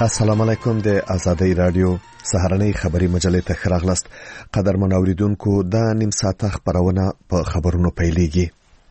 السلام علیکم د آزادۍ رادیو سهارنۍ خبری مجلې ته خراغلست. قدرمن اوریدونکو د نیم ساعته خبرونه په خبرونو پیلېږي.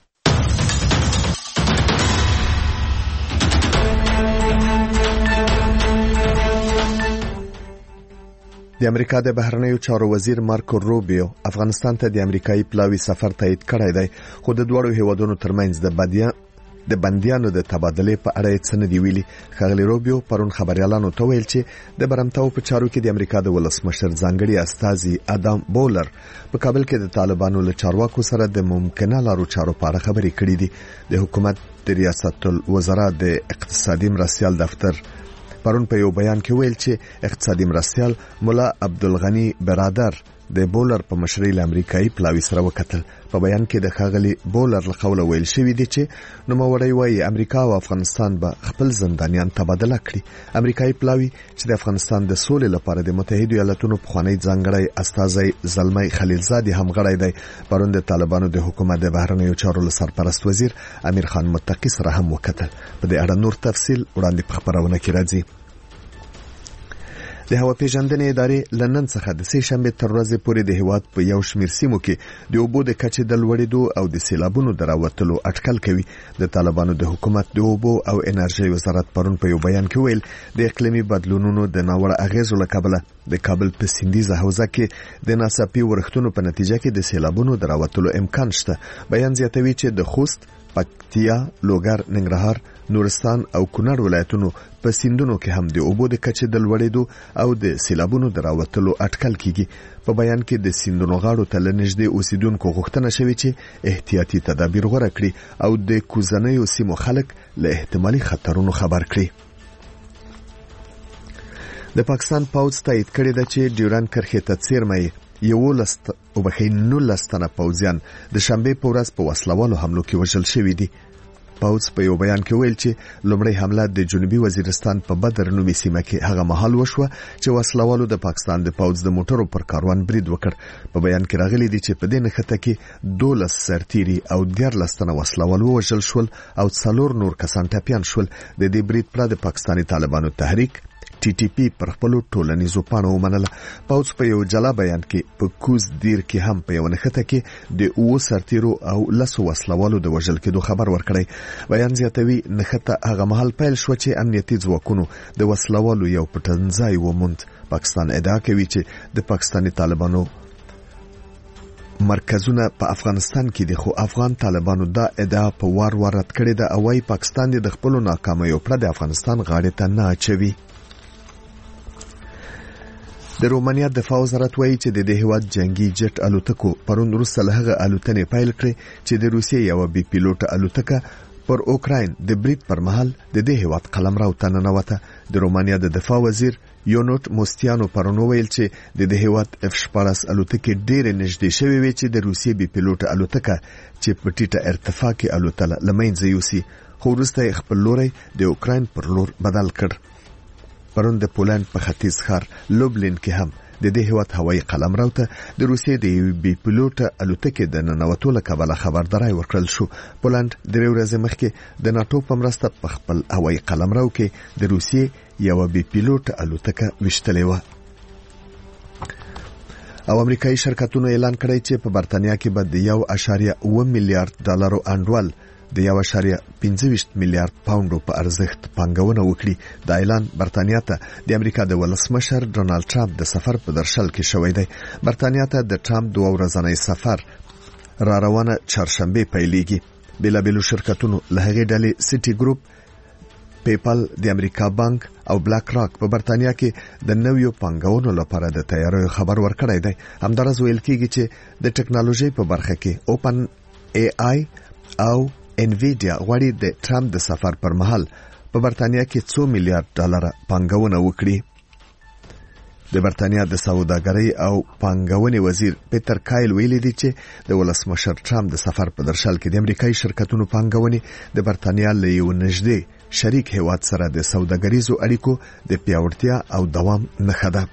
د امریکا د بهرنیو چارو وزیر مارکو روبیو افغانستان ته د امریکایي پلاوي سفر تایید کړی دی، خو د دوړو هیوادونو ترمنځ د بندیانو د تبادله په اړه څه نه دی ویلي. ښاغلی روبیو پرون خبريالانو ته ویل چې د برمتاو په چارو کې د امریکا د ولسمشر ځانګړي استازي ادم بولر په کابل کې د طالبانو له چارواکو سره د ممکنه لارو چارو په اړه خبرې کړې دي. د حکومت د ریاست الوزرا د اقتصادي مرستیال دفتر پرون په یو بیان کې ویل چې اقتصادي مرستیال مولا عبدالغنی برادر د بولر په مشرۍ له امریکایي پلاوي سره وکتل. په بیان کې د ښاغلي بولر له قوله ویل شوی دی چې نوموړی وایي امریکا او افغانستان به خپل زندانیان تبادله کړي. امریکایي پلاوي چې د افغانستان د سولې لپاره د متحده ایالاتونو پخوانی ځانګړی استازی زلمی خلیلزادي هم غړی دی. پرون د طالبانو د حکومت د بهرنیو چارو سرپرست وزیر امیر خان متقی سره هم وکتل. په دې اړه نور تفصیل وړاندې په خبرونه کې راځي. د هوا پیژندنې ادارې لندن څخه د سې شنبه تر ورځې پورې د هیواد په یو شمېر سیمو کې د اوبو د کچې د لوړېدو او د سیلابونو د راوتلو اټکل کوي. د طالبانو د حکومت د اوبو او انرژۍ وزارت پرون په یو بیان کې ویل د اقلیمي بدلونونو د ناوړه اغیزو له کبله د کابل په سیندیزه حوزه کې د ناڅاپي ورښتونو په نتیجه کې د سیلابونو د راوتلو امکان شته. بیان زیاتوي چې د خوست، پکتیا، لوګر، ننګرهار، نورستان او کونړ ولایتونو په سیندونو کې هم د اوبو د کچې د لوړېدو او د سیلابونو د راوتلو اټکل کیږي. په بیان کې د سیندونو غاړو ته لنږدې اوسیدونکو غوښتنه شوې چې احتیاطي تدابیر غوره کړي او د کوزنیو سیمو خلک له احتمالي خطرونو خبر کړي. د پاکستان پوځ تایید کړی دی چې ډیورند کرښې ته څیرمه 19 تنه پوځیان د شنبه په ورځ په وسلوالو حملو کې وژل شوي دي. پوځ په یو بیان کې ویل چې لومړی حمله د جنوبي وزیرستان په بدر نومي سیمه کې هغه مهال وشوه چې وسلوالو د پاکستان د پوځ د موټرو پر کاروان برید وکړ. په بیان کې راغلي دي چې په دې نښته کې 12 سرتیري او 14 تنه وسلوال وژل شول او 4 نور کسان ټپیان شول. د دې برید پر د پاکستاني طالبانو تحریک TTP پر خپل ټولنیزو پاڼو ومنله. پوځ په یو جلا بیان کې په کوز دیر کې هم په یو نښته کې د 9 سرتیرو او 10 وسلوالو د وژل کېدو خبر ورکړی. بیان زیاتوي نښته هغه مهال پیل شو چې امنیتي ځواکونو د وسلوالو یو پټنځای وموند. پاکستان ادعا کوي چې د پاکستاني طالبانو مرکزونه په افغانستان کې دي، خو افغان طالبانو دا ادعا په وار رد کړې ده او وايي پاکستان د خپل ناکامیو پر د افغانستان غاړې ته نه اچوي. د رومانیا دفاع وزارت وایي چې د دې هیواد جنگي جټ الوتکو پرون وروسته له هغه الوتنې پیل کړې چې د روسیې یو بي پیلوټ الوتکه پر اوکراین د برید پر مهال د دې هیواد قلمرو ته ننوته. د رومانیا د دفاع وزیر یونوټ موستیانو پرون ویل چې د دې هیواد F-14 الوتکې ډېرې نږدې شوې وي چې د روسیې بي پیلوټ الوتکه چې په ټیټه ارتفاع کې الوتله له منځه یوسي، خو وروسته خپل لوري د اوکراین پر لور بدل کړ. پرون د پولند په ختیځ ښار لوبلین کې هم د دې هیواد هوایي قلمرو ته د روسیې د بي پیلوټ الوتکې د ننوتو له کبله خبرداری ورکړل شو. پولند درې ورځې مخکې د ناتو په مرسته په خپل هوایي قلمرو کې د روسیې یو بي پیلوټ الوتکه وشتلې و. او امریکایي شرکتونو اعلان کړی چې په برتانیا کې به د 1.1 میلیارډ ډالرو انډول د 1.25 میلیارډ پاونډو په ارزښت پانګونه وکړي. دا اعلان برتانیا ته د امریکا د ولسمشر ډونالد ټرمپ د سفر په درشل کې شوی دی. برتانیا ته د ټرمپ 2 ورځنی سفر را روانه چهارشنبه پیلېږي. بېلابېلو شرکتونو له هغې ډلې سټي ګروپ، پیپل، د امریکا بانک او بلاک راک په برتانیا کې د نویو پانګونو لپاره د تیاریو خبر ورکړی دی. همدارس ویل کېږي چې د ټکنالوژي په برخه کې اوپن AI او انویډیا غواړي د ټرمپ د سفر پر مهال په برتانیا کې 2 میلیارډ ډالر پانګونه وکړي. د برتانیا د سوداګرۍ او پانګونې وزیر پیټر کایل ویلي دی چې د ولسمشر ټرمپ د سفر په درشل کې د امریکایي شرکتونو پانګونې د برتانیا له یو نږدې شریک هیواد سره د سوداګریزو اړیکو د پیاوړتیا او دوام نښه ده.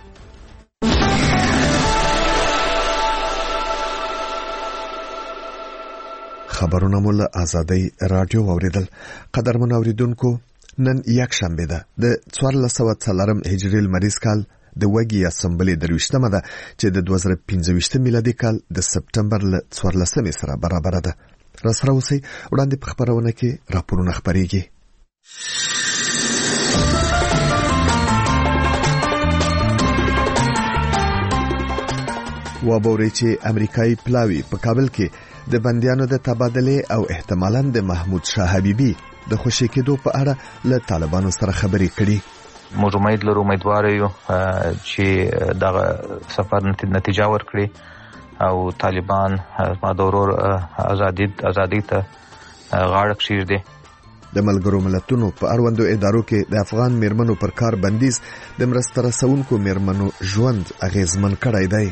خبرونه مول آزادۍ رادیو اوریدل. قدرمن اوریدونکو، نن یک شنبه ده د 1404 هجری لمریز کال د وګي اسمبلی درويشتمه ده چې د 2015 میلادي کال د سپټمبر ل 14 سره برابر ده. را سره اوسئ وړاندې په خبرونه کې راپورونه خبريږي. وابوري چې امریکایي پلاوی په کابل کې د بندیانو د تبادله او احتمالاً د محمود شاه حبیبي د خوشی کېدو په اړه له طالبانو سره خبرې کړي. موږ امیدوار یو چې دغه سفر نتیجه ورکړي او طالبان ما دورور ازادي ته غاړه کښیږدي. د ملګرو ملتونو په اړوندو ادارو کې د افغان میرمنو پر کار بندیز د مرسته رسونکو میرمنو ژوند اغیزمن کړی دی.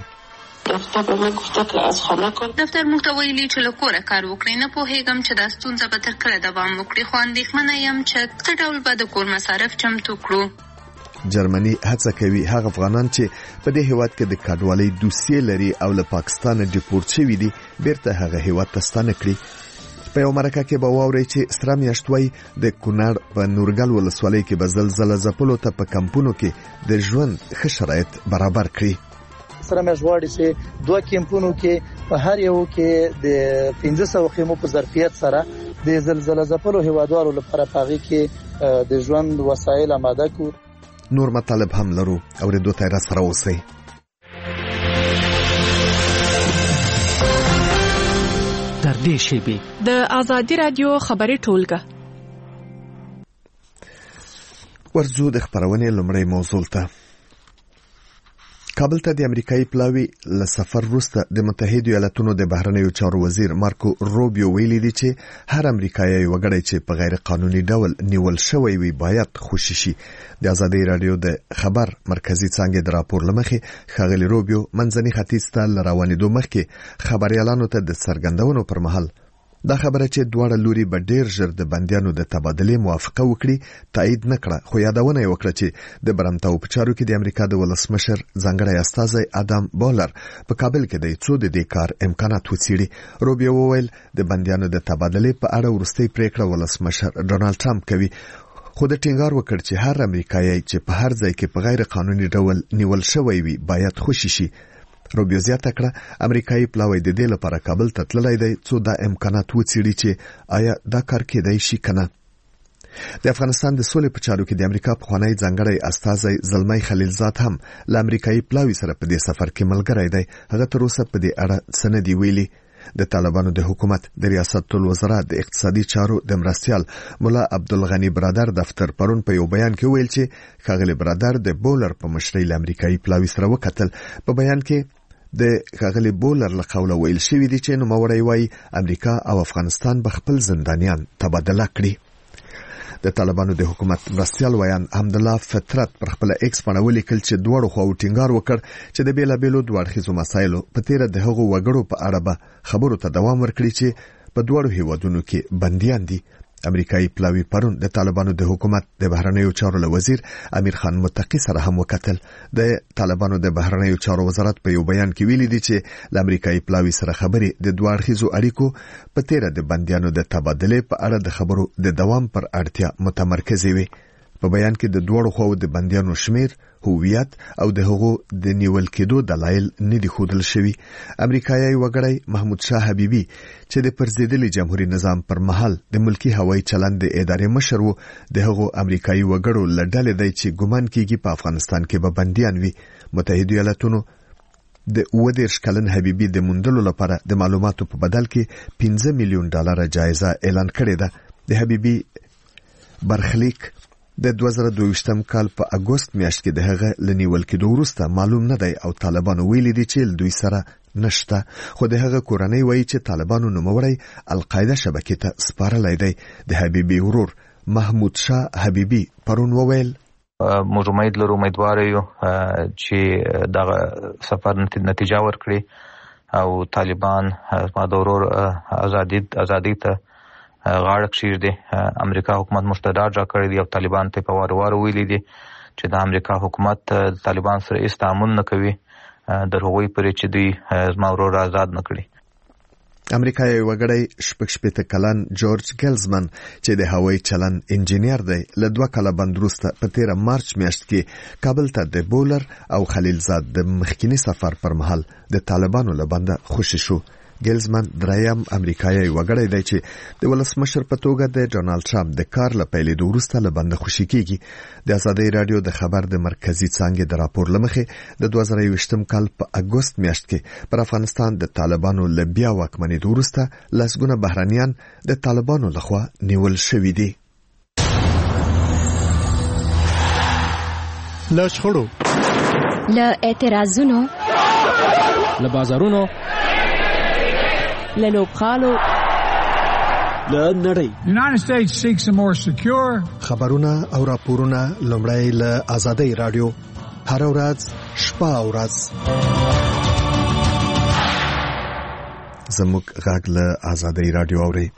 دفتر موږ ته ویلي چې له کوره کار وکړئ. نه پوهېږم چې دا ستونزه به تر کله دوام وکړي، خو اندېښمنه یم چې څه ډول به د کور مصارف چمتو کړو. جرمني هڅه کوي هغه افغانان چې په دې هیواد کې د کډوالۍ دوسیې لري او له پاکستان ډیپورت شوي دي بیرته هغه هیواد ته ستانه کړي. په یو مرکه کې به واورئ چې سره میاشت وای د کونړ په نورګل ولسوالۍ کې به زلزله ځپلو ته په کمپونو کې د ژوند ښه شرایط برابر کړي. سره مې ژغواړي چې دوه کمپونو کې په هر یو کې د 1500 خیمو په ظرفیت سره د زلزله ځپلو هیوادوالو لپاره پاغي کې د ژوند وسایل آماده کړو. نور مطالب هم لرو او د دوه تیر سره اوسئ. در دې شیبې د آزادي رادیو خبري ټولګه ورځو د خبرونې لومړی موضوع ته. کابل ته د امریکایي پلاوی له سفر وروسته د متحده ایالاتونو د بهرنیو چارو وزیر مارکو روبیو ویلي دی چې هر امریکایي وګړی چې په غیر قانوني ډول نیول شوی وي باید خوشی شي. د آزادي رادیو د خبر مرکزی څنګه د راپور لمخې ښاغلي روبیو منځني ختیځ ته روانېدو مخکې خبريالانو ته د څرګندونو پر مهال دا خبره چې دواړه لوري به ډیر ژر د بندیانو د تبادله موافقه وکړي تایید نکړه، خو یادونه یې وکړه چې د برمتاو په چارو کې د امریکا د ولسمشر ځانګړی استازی ادم بولر په کابل کې د څو د دې کار امکانات وڅېړي. روبیو وویل د بندیانو د تبادله په اړه وروستۍ پریکړه ولسمشر ډونالد ټرمپ کوي، خو د ټینګار وکړ چې هر امریکایي چې په هر ځای کې په غیر قانوني ډول نیول شوی وي باید خوشی شي. روبیو زیاته کړه امریکایي پلاوی د دې لپاره کابل ته تللی دی څو دا امکانات وڅېړي چې آیا دا کار کېدای شي کنه. د افغانستان د سولې په چارو کې د امریکا پخوانی ځانګړی استازی زلمی خلیلزاد هم له امریکایي پلاوی سره په دې سفر کې ملګری دی. هغه تر اوسه په دې اړه څه نه دی ویلي. د طالبانو د حکومت د ریاست الوزرا د اقتصادي چارو د مرستیال مولا عبدالغنی برادر دفتر پرون په یو بیان کې ویل چې ښاغلي برادر د بولر په مشرۍ له امریکایي پلاوی سره وکتل. په بیان کې د ښاغلي بولر له قوله ویل شوی دی چې نوموړی وایي امریکا او افغانستان به خپل زندانیان تبادله کړي. د طالبانو د حکومت مرستیال ویان حمدالله فطرت پر خپل ایکس باندې ولیکل چې دواړو خواو ټینګار وکړ چې د بیلابیلو دوړخیزو مسایلو په تیره د هغو وګړو په اړه به خبرو ته دوام ورکړي چې په دواړو هیوادونو کې بندیان دي. امریکایي پلاوی پرون د طالبانو د حکومت د بهرنیو چارو له وزیر امیر خان متقی سره هم وکتل. د طالبانو د بهرنیو چارو وزارت په یو بیان کې ویلي دی چې له امریکایي پلاوی سره خبرې د دوه اړخیزو اړیکو په تیره د بندیانو د تبادله په اړه د خبرو د دوام پر اړتیا متمرکزې وي. په بیان کې د دوړو خواو د بندیانو شمیر، هویت او د هغو د نیول کېدو دلایل نه دي ښودل شوي. امریکایي وګړی محمود شاه حبیبي چې د پرځېدلي جمهوریت نظام پر مهال د ملکی هوایي چلند د ادارې مشر و، د هغو امریکایي وګړو له ډلې دی چې ګمان کېږي په افغانستان کې به بندیان وي. متحده ایالاتونو د 29 کلن حبیبي د موندلو لپاره د معلوماتو په بدل کې $15 میلیون جایزه اعلان کړې ده. د حبیبي برخلیک د 2022 کال په اگست میاشت کې د هغه لنیول کېدو وروسته معلوم نه دی او طالبانو ویلي دي چې دوی سره نشته، خو د هغه کورنۍ وایي چې طالبانو نوموړی القاعده شبکې ته سپارلی دی. د حبیبي ورور محمود شاه حبیبي پرون وویل موږ امیدوار یو چې دغه سفر نتیجه ورکړي او طالبان ما دورور ازادي ته غاړه کښیږدي. امریکا حکومت مستدار جا کړی دی او طالبان ته په وار ویلي دي چې د امریکا حکومت طالبان سره هیڅ تعامل نه کوي در هغوی پرې چې دوی زما ورور آزاد نه کړي. امریکایي وګړی 68 کلن جورج ګلزمن چې د هوایي چلن انجینیر دی له 2 کاله بند وروسته په 13 مارچ میاشت کې کابل ته د بولر او خلیلزاد د مخکینی سفر پر مهال د طالبانو له بنده خوشی شو. ګلزمن دریم امریکایي وګړی دی چې د ولسمشر په توګه د ډونالد ټرمپ د کار له پیلېدو وروسته له بنده خوشی کیږي. د آزادۍ رادیو د خبر د مرکزی څانګې د راپور لمخې د 2021 کال په اګوست میاشت کې پر افغانستان د طالبانو له بیا واکمنېدو وروسته لسګونه بهرنیان د طالبانو لخوا نیول شوي دي. له شخړو، له اعتراضونو، له بازارونو، له لوبغالو، له نړۍ. United States seeks a more secure. خبرونه او راپورونه لومړی له آزادۍ رادیو هر ورځ شپه او ورځ زموږ غږ له آزادۍ رادیو اوري.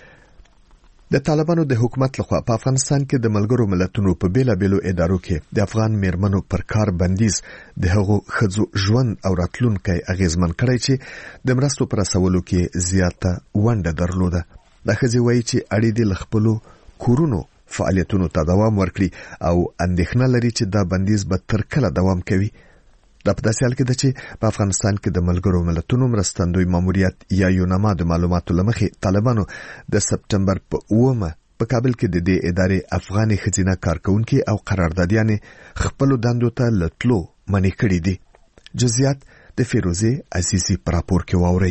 د طالبانو د حکومت لخوا په افغانستان کې د ملګرو ملتونو په بیلابیلو ادارو کې د افغان میرمنو پر کار بندیز د هغو ښځو ژوند او راتلونکی اغیزمن کړی چې د مرستو پر رسولو کې زیاته ونډه درلوده. د ښځې وایي چې اړې دې له خپلو کورونو فعالیتونو ته دوام ورکړي او اندېښنه لري چې دا بندیز به تر کله دوام کوي. دا په داسې حال کې ده چې په افغانستان کې د ملګرو ملتونو مرستندوی ماموریت یا یونما د معلوماتو لمخې طالبانو د سپټمبر په 9 په کابل کې د دې ادارې افغاني ښځینه کارکونکي او قراردادیانې خپل دندو ته لټلو منې کړې دي. جزئیات د فیروزه عزیزی پر راپور کې واوري.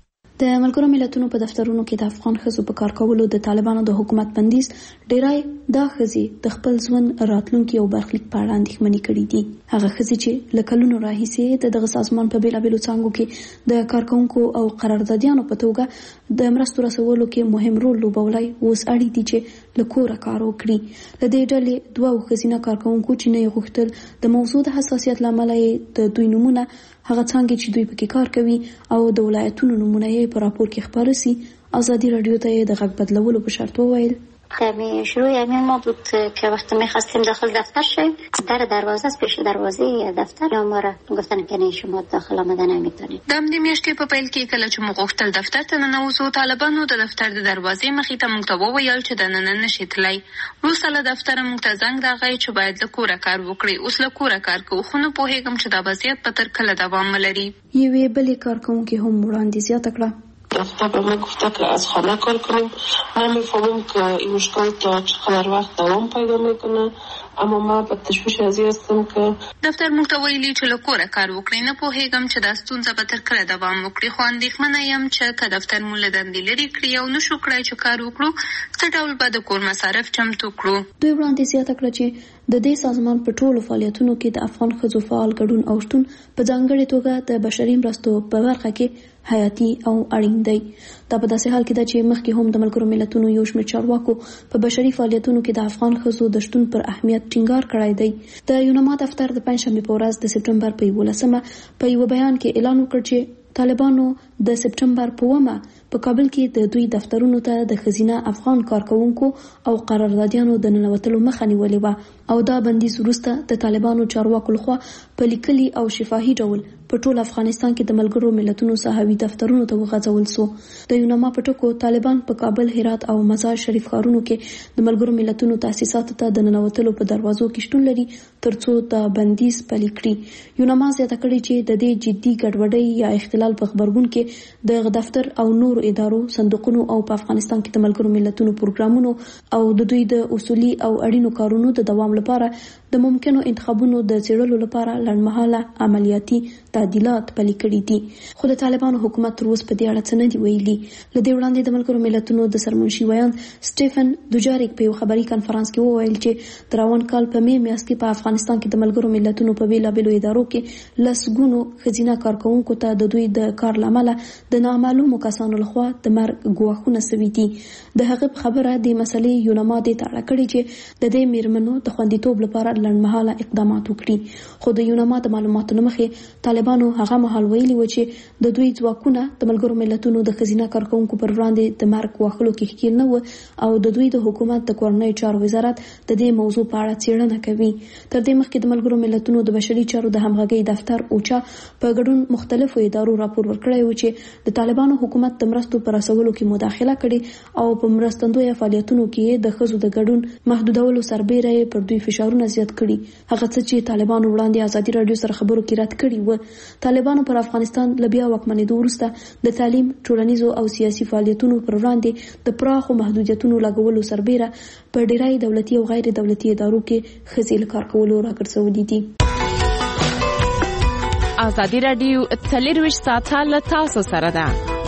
د ملګرو ملتونو په دفترونو کې د افغان ښځو په کار کولو د طالبانو د حکومت بندیز ډیرای دا ښځې د خپل ژوند راتلونکي او برخلیک په اړه اندېښمنې کړې دي. هغه ښځې چې له کلونو راهیسې د دغه سازمان په بیلابیلو څانګو کې د کارکونکو او قراردادیانو په توګه د مرستو رسولو کې مهم رول لوبولی، اوس اړ دي چې له کوره کار وکړي. له دې ډلې 2 ښځینه کارکونکو چې نه غوښتل د موضوع د حساسیت له امله د دوی نومونه هغه څنګه چې دوی پکې کار کوي او د ولایتونو نمونه یې په راپور کې خبره سي. آزادی رادیو ته د غږ بدلولو په شرط وویل شروع یمین ما بود که وقتی میخواستیم داخل دفتر شیم در دروازه است، پیش دروازه دفتر ما را گفتن که نه شما داخل آمدن نمیتونید. د همدې میاشتې په پیل کې کله چې موږ غوښتل دفتر ته ننوځو، طالبانو د دفتر د دروازې مخې ته موږ ته وویل چې دننه نشئ تللی. وروسته له دفتره موږ ته زنګ راغی چې باید له کوره کار وکړئ. اوس له کوره کار کوو، خو نه پوهېږم چې دا وضعیت به تر کله دوام ولري. یوې بلې کارکونکي هم وړاندې زیاته کړه. دفتر به ما گفته که از خانه کار کنیم. نمیفهمم که این مشکل تا چقدر وقت دوام پیدا میکنه، اما ما په تشویش ازي هستم که دفتر موږ ته ویلي چې له کوره کار وکړئ. نه پوهېږم چې دا ستونزه به تر کله دوام وکړي، خو اندېښمنه یم چې که دفتر مو له دندې لرې کړي او نشو کړای چې کار وکړو، څه ډول به د کور مصارف چمتو کړو. دوی وړاندې زیاته کړه چې د دې سازمان په ټولو فعالیتونو کې د افغان ښځو فعال ګډون او شتون په ځانګړې توګه د بشري مرستو په برخه کې حیاتي او اړین دی. دا په داسې حال کې ده چې مخکې هم د ملګرو ملتونو یو شمېر چارواکو په بشري فعالیتونو کې د افغان ښځو د شتون پر اهمیت ټینګار کړی دی. د یونما دفتر د پنځشنبې په ورځ د سپټمبر په 11 په یو بیان کې اعلان وکړ چې طالبانو د سپټمبر په 9 په کابل کې د دوی دفترونو ته د ښځینه افغان کارکونکو او قراردادیانو د ننوتلو مخه نیولې وه او دا بندیز وروسته د طالبانو چارواکو لخوا په لیکلي او شفاهي ډول په ټول افغانستان کې د ملګرو ملتونو صحوي دفترونو ته وغځول سو. د یونما په ټکو طالبان په کابل، هرات او مزار شریف ښارونو کې د ملګرو ملتونو تاسیساتو ته د ننوتلو په دروازو کې شتون لري ترڅو د بندیز پلي کړي. یونما زیاته کړې چې د دې جدي ګډوډۍ یا اختلال په خبرګون کې د دفتر او نور ادارو، صندوقونو او په افغانستان کې د ملګرو ملتونو پروګرامونو او د دوی د اصولي او اړینو کارونو د دوام لپاره د ممکنو انتخابونو د څېړلو لپاره لنډمهاله عملیاتي تعدیلات پلي کړي دي. خو د طالبانو حکومت تر اوسه په دې اړه څه نه دي ویلي. له دې وړاندې د ملګرو ملتونو د سرمنشي ویان سټیفن دوجاریک په یو خبري کانفرنس کې وویل چې د روان کال په می میاشت کې په افغانستان کې د ملګرو ملتونو په بیلابیلو ادارو کې لسګونو ښځینه کارکونکو ته د دوی د کار له امله د نامعلومو کسانو لخوا د مرګ ګواښونه سوي دي. د هغه په خبره د مسلې یونما دې ته اړه کړې چې د دې میرمنو د خوندیتوب لپاره لړمحاله اقدامات وکړي. خو د یوناما د معلوماتو مخې طالبانو هغه مهال ویلي و چې د دوی ځواکونه د ملګرو ملتونو د خزینه کارکونکو پر وړاندې د مرګ وهلو کې ښکیل نه و او د دوی د حکومت د کورنۍ چارو وزارت د دې موضوع په اړه څېړنه کوي. تر دې مخکې د ملګرو ملتونو د بشري چارو د همغږۍ دفتر اوچا په ګډون مختلفو ادارو راپور ورکړی و چې د طالبانو حکومت د مرستو پر رسولو کې مداخله کړې او په مرستندویه فعالیتونو کې د ښځو د ګډون محدودولو سربیره پر دوی فشارونه زیات کړي. هغه څه چې طالبانو وړاندې ازادي رادیو سره خبرو کې رد کړي و. طالبانو پر افغانستان له بیا واکمنېدو وروسته د تعلیم، ټولنیزو او سیاسي فعالیتونو پر وړاندې د پراخو محدودیتونو لګولو سربیره په ډیری دولتي او غیر دولتي ادارو کې ښځې له کار کولو راګرځولي دي. ازادي رادیو 24 ساعته له تاسو سره ده.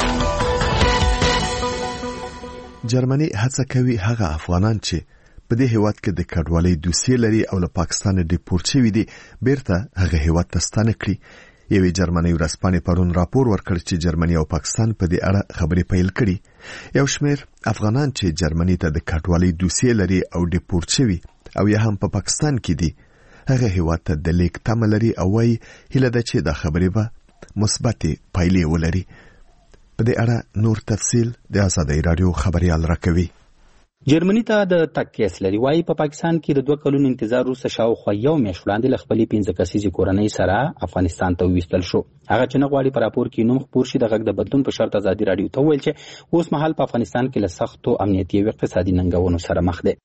جرمني هڅه کوي هغه افغانان چې په دې هیواد کې د کډوالۍ دوسیې لري او له پاکستان ډیپورټ شوي دي بیرته هغه هیواد ته ستانه کړي. یوې جرمني ورځپاڼې پرون راپور ورکړ چې جرمني او پاکستان په دې اړه خبرې پیل کړي. یو شمېر افغانان چې جرمني ته د کډوالۍ دوسیې لري او ډیپورټ شوي او یا هم په پاکستان کې دي هغه هیواد ته د لیک تمه لري او وايي هیله ده چې دا خبرې به مثبتې پایلې ولري. په دې اړه نور تفصیل د ازادۍ رادیو خبريال راکوي. جرمني ته د تګ کیس لري. وايي په پاکستان کې د 2 کلونو انتظار وروسته شاوخوا یو میاشت وړاندې له خپلې 15 کسیزې کورنۍ سره افغانستان ته وویستل شو. هغه چې نه غواړي په راپور کې نوم خپور شي د غږ د بدلون په شرط ازادي رادیو ته وویل چې اوس مهال په افغانستان کې له سختو امنیتي او اقتصادي ننګونو سره مخ دی.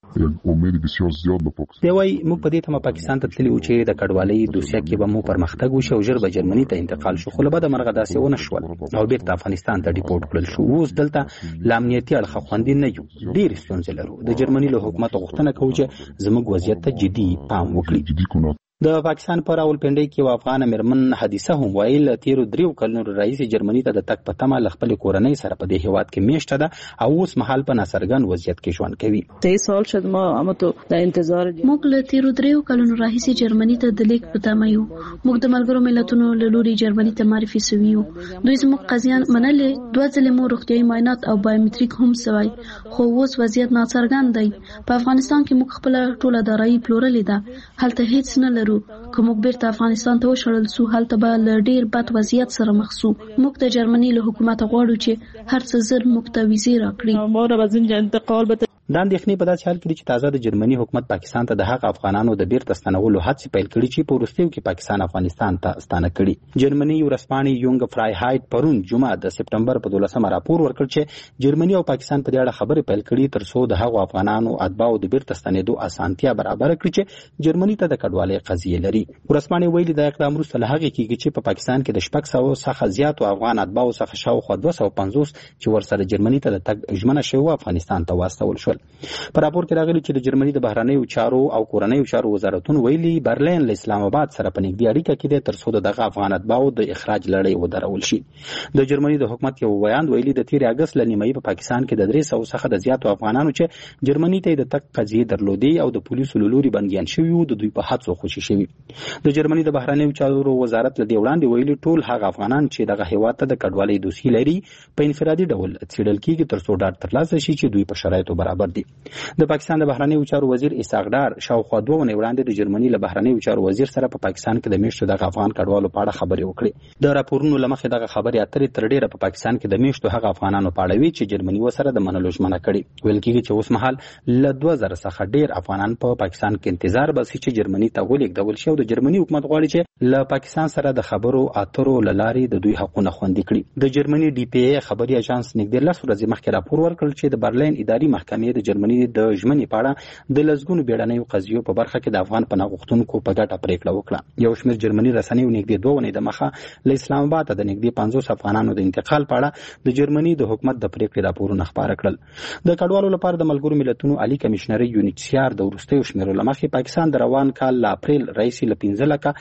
دی وايي موږ په دې تمه پاکستان ته تللي وو چې د کډوالۍ دوسیه کې به مو پرمختګ وشي او ژر به جرمني ته انتقال شو، خو له بده مرغه داسې ونه شول او بیرته افغانستان ته ډیپورټ کړل شو. اوس دلته له امنیتي اړخه خوندي نه یو، ډېرې ستونزې لرو. د جرمني له حکومت غوښتنه کوي چې زموږ وضعیت ته جدي پام وکړي. د پاکستان په راولپنډۍ کې یو افغان مېرمن حدیثه هم وایي له تیرو 3 کلونو راهیسې جرمني ته د تګ په تمه له خپلې کورنۍ سره په دې هیواد کې میشته ده او اوس مهال په ناڅرګند وضعیت کې ژوند کوي. 23 سال شد ما امتو د انتظار موږ له تیرو 3 کلونو راهیسې جرمني ته د لیک په تمه یو. موږ د ملګرو ملتونو له لوري جرمني ته معرفي شوي یو. دوی زموږ قضیه منلې، 2 ځله مو روغتیايي معاینات او بایومټریک هم شوی، خو اوس وضعیت ناڅرګند دی. په افغانستان کې موږ خپل ټوله دارایي پلورلې ده، هلته هیڅ نه لرو. کوم بیرته افغانستان ته وشړل سو هلته به له ډیر بد وضعیت سره مخ سو. موږ د جرمني له حکومت غواړو چې هر څه زر موږ ته ویزې راکړي. ما را وزن انتقال به دا اندېښنې په داسې حال کې چې تازه د جرمني حکومت پاکستان ته د هغه افغانانو د بیرته ستنولو هڅې پیل کړي چې په وروستیو کې پاکستان افغانستان ته ستانه کړي. جرمني ورځپاڼې یونګ فرایهایټ پرون جمعه د سپټمبر په 12 راپور ورکړ چې جرمني او پاکستان په دې اړه خبرې پیل کړي تر څو د هغو افغانانو اتباعو د بیرته ستنېدو اسانتیا برابر کړي چې جرمني ته د کډوالۍ قضیې لري. ورځپاڼې ویلي دا اقدام وروسته له هغې کېږي چې په پاکستان کې د 600 څخه زیاتو افغان اتباعو څخه شاوخوا 250 چې ورسره جرمني ته د تګ ژمنه شوې افغانستان ته واستول شول. په راپور کې راغلي چې د جرمني د بهرنیو چارو او کورنیو چارو وزارتونو ویلي برلین له اسلام آباد سره په نږدې اړیکه کې دی تر څو دغه افغان اتباعو د اخراج لړۍ ودرول شي. د جرمني د حکومت یو بیان ویلي د 13 اگست له نیمایي په پاکستان کې د 300 څخه د زیاتو افغانانو چې جرمني ته د تګ قضیې درلودې او د پولیسو له لوري بندیان شوي وو د دوی په هڅو خوشي شوي. د جرمني د بهرنیو چارو وزارت له دې وړاندې ویلي ټول هغه افغانان چې دغه هیواد ته د کډوالۍ دوسیې لري په انفرادي ډول څېړل کېږي تر څو ډاډ ترلاسه شي چې دوی په شرایطو برابر دي. د پاکستان د بهرنیو چارو وزیر اسحاق ډار شاوخوا 2 ونې وړاندې د جرمني له بهرنیو چارو وزیر سره په پاکستان کې د میشتو دغه افغان کډوالو په اړه خبرې وکړې. د راپورونو له مخې دغه خبرې اترې تر ډیره په پاکستان کې د میشتو هغه افغانانو په اړه وی چې جرمني وسره د منلو ژمنه کړې. ویل کېږي چې اوس مهال له 2000 څخه ډیر افغانان په پاکستان کې انتظار باسي چې جرمني ته ولېږدول شي او د جرمني حکومت غواړي چې له پاکستان سره د خبرو اترو له لارې د دوی حقونه خوندي کړي. د جرمني ډي پی ای خبري اژانس نږدې 10 ورځې مخکې راپور ورکړ چې د برلین اداري محکمې د جرمني د ژمنې په اړه د لزګونو بیړنیو قضیو په برخه کې د افغان پناه غوښتونکو په ګټه پریکړه وکړه. یو شمېر جرمني رسنیو نږدې 2 ونې د مخه له اسلام آباد ته د نږدې 500 افغانانو د انتقال په اړه د جرمني د حکومت د پریکړې راپورونه خپاره کړل. د کډوالو لپاره د ملګرو ملتونو عالی کمشنر یونیسیار د وروستیو شمیرو له مخې پاکستان د روان کال له اپریل راهیسې له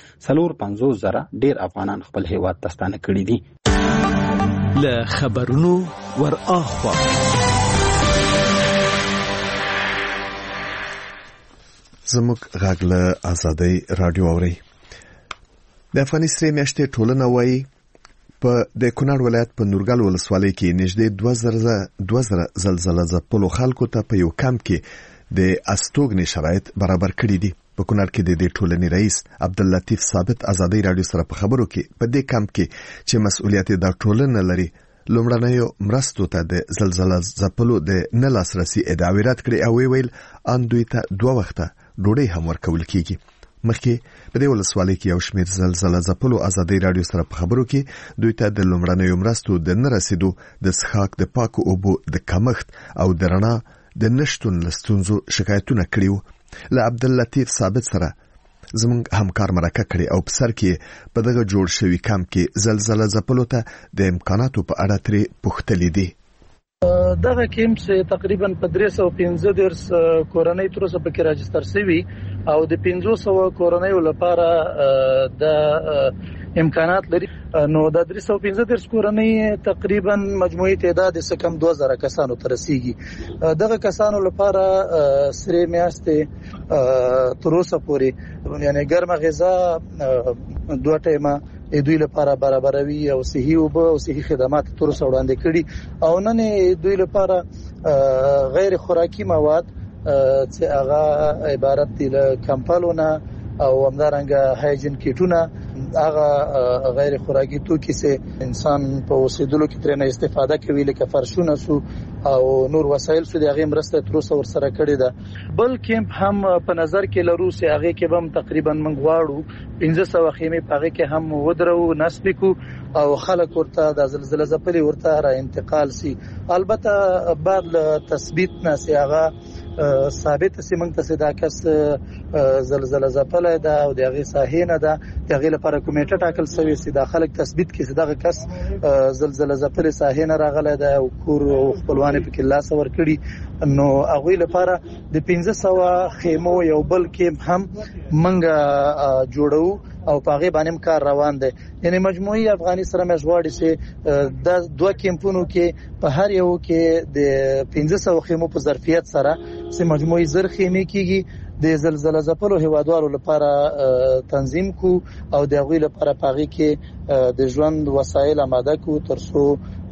15,450,000 ډیر افغانان خپل هیواد ته ستانه کړي دي. له خبرونو ور اخوا زموږ غږ له ازادۍ رادیو اوري. د افغانستان میاشتې ټولنه وایي په د کونړ ولایت په نورګل ولسوالۍ کې نږدې 2000 زلزلہ ځپلو خلکو ته په یو کمپ کې د استوګنې شرایط برابر کړي دي. په کونړ کې د دې ټولنې رئیس عبداللطیف ثابت ازادي رادیو سره په خبرو کې په دې کمپ کې چې مسؤلیت د ټولنې لري لومړنیو مرستو ته د زلزلې ځپلو د نه لاسرسي ادعاوې رد کړې او ویل ان دوی ته 2 وخته ډوډۍ هم ورکول کیږي. مخکې په دې ولسوالۍ کې یو شمېر زلزلې ځپلو ازادي رادیو سره په خبرو کې دوی ته د لومړنیو مرستو د نه رسیدو د څښاک د پاکو اوبو د کمښت او د رڼا د نشټون لستونزو شکایتونه کړیو. له عبداللطیف ثابت سره زموږ همکار مرکه کړي او په سر کې په دغه جوړ شوی کمپ کې زلزلې ځپلو ته د امکاناتو په اړه ترې پوښتلې دي. دغه کیمپ تقریبا په 315 کورنۍ تر اوسه پکې راجستر شوی او د 500 کورنۍ لپاره د امکانات لري. نو د 315 کورنۍ تقریبا مجموعي تعداد کم 2000 کسانو ته رسیږي. دغه کسانو لپاره سره میاشتې تر اوسه پورې یعنی ګرمه غذا 2 ټیمه دوی لپاره برابروي او صحي اوبه او صحي خدمات تر اوسه وړاندې کړي او نن دوی لپاره غیر خوراکي مواد چې هغه عبارت دي له کمپالونه او همدارنګه هایجین کیټونه هغه غیر خوراکي توکي چې انسان په اوسېدلو کې ترنه استفاده کوي لکه فرشونه سو او نور وسایل سو دغه مرسته تر اوسه ورسره کړی ده. بل کیمپ هم په نظر کې لرو چې هغه کې هم تقریبا موږ غواړو 1500 خیمه پغه کې هم ودرو نسب کو او خلک ورته د زلزلې ځپلې ورته را انتقال سي. البته بعد تثبیت نه سي هغه ثابت سي موږ ته دا کس زلزلې ځپلې ده او دغه ساحې نه ده دغه لپاره کمیټه ټاکل شوی سي د خلک تثبیت کې دغه کس زلزلې ځپلې ساحې نه راغله ده او کور خپلوان په کې لاس ور کړی. نو هغه لپاره د 1500 خیمو یو بل کیمپ هم منګه جوړو او پاغه باندې کار روان دی. یعنی مجموعي افغاني سره مشغواړي چې د 2 کیمپونو کې په هر یو کې د 1500 خیمو په ظرفیت سره چې مجموعي زر خیمه کېږي د زلزلې ځپلو هیوادوالو لپاره تنظیم کو او د غوی لپاره پاغي کې د ژوند وسایل آماده کو ترڅو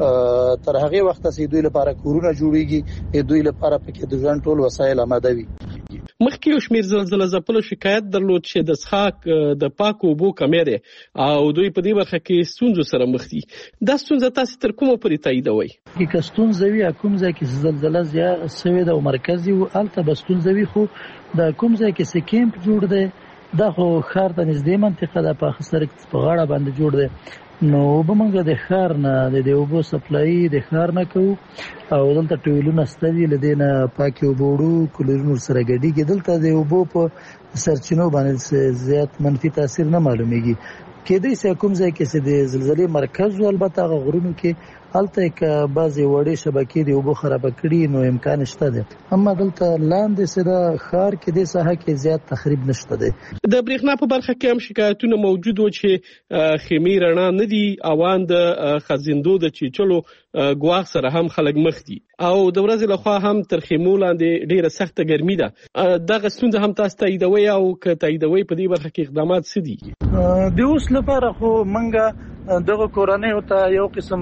تر هغه وخت چې دوی لپاره کورونه جوړیږي دوی لپاره پکې د ژوند ټول وسایل آماده وي. مخکې یو شمېر زلزلې ځپلو شکایت درلود چې د څښاک د پاکو اوبو کمی ده او دوی په دې برخه کې ستونزو سره مخ دي. دا ستونزه تاسو تر کومه پورې تاییدوي؟ کې ستونزه وي کوم ځای کې زلزلې زیات سوي ده او مرکزي او الته بستونزه وي خو د کوم ځای کې سکیمپ جوړ دی دا خو خار ته نږدې منطقه ده په خسرک په غاړه باندې جوړ دی. نو به موږ د خار نه د اوبو سپلای د خار نه کوو او دلته ټویلونه ستدي لدینه پاکي وبوړو کلورونو سره ګډي کې دلته د اوبو په سرچینو باندې زیات منفي تاثیر نه معلومیږي. کېدای شي کوم ځای کې د زلزلې مرکز البته غرونو کې الته کې بعضي وړې شبکې د اوبو خراب کړي نو امکان شته ده اما دلته لاندې سره خار کې د ساحه کې زیات تخریب نشته ده. د برېښنا په برخه کې هم شکایتونه موجود و چې خیمې رڼا نه دي اوان د خزیندو د چیچلو ګواښ سره هم خلک مخ دي او د ورځې لخوا هم تر خیمو لاندې ډیره سخته ګرمي ده. دغه ستونزه هم تاسو تاییدوي او که تاییدوي په دې برخه کې اقدامات څه دي؟ د اوس لپاره خو منګه دغه کورنۍ ته یو قسم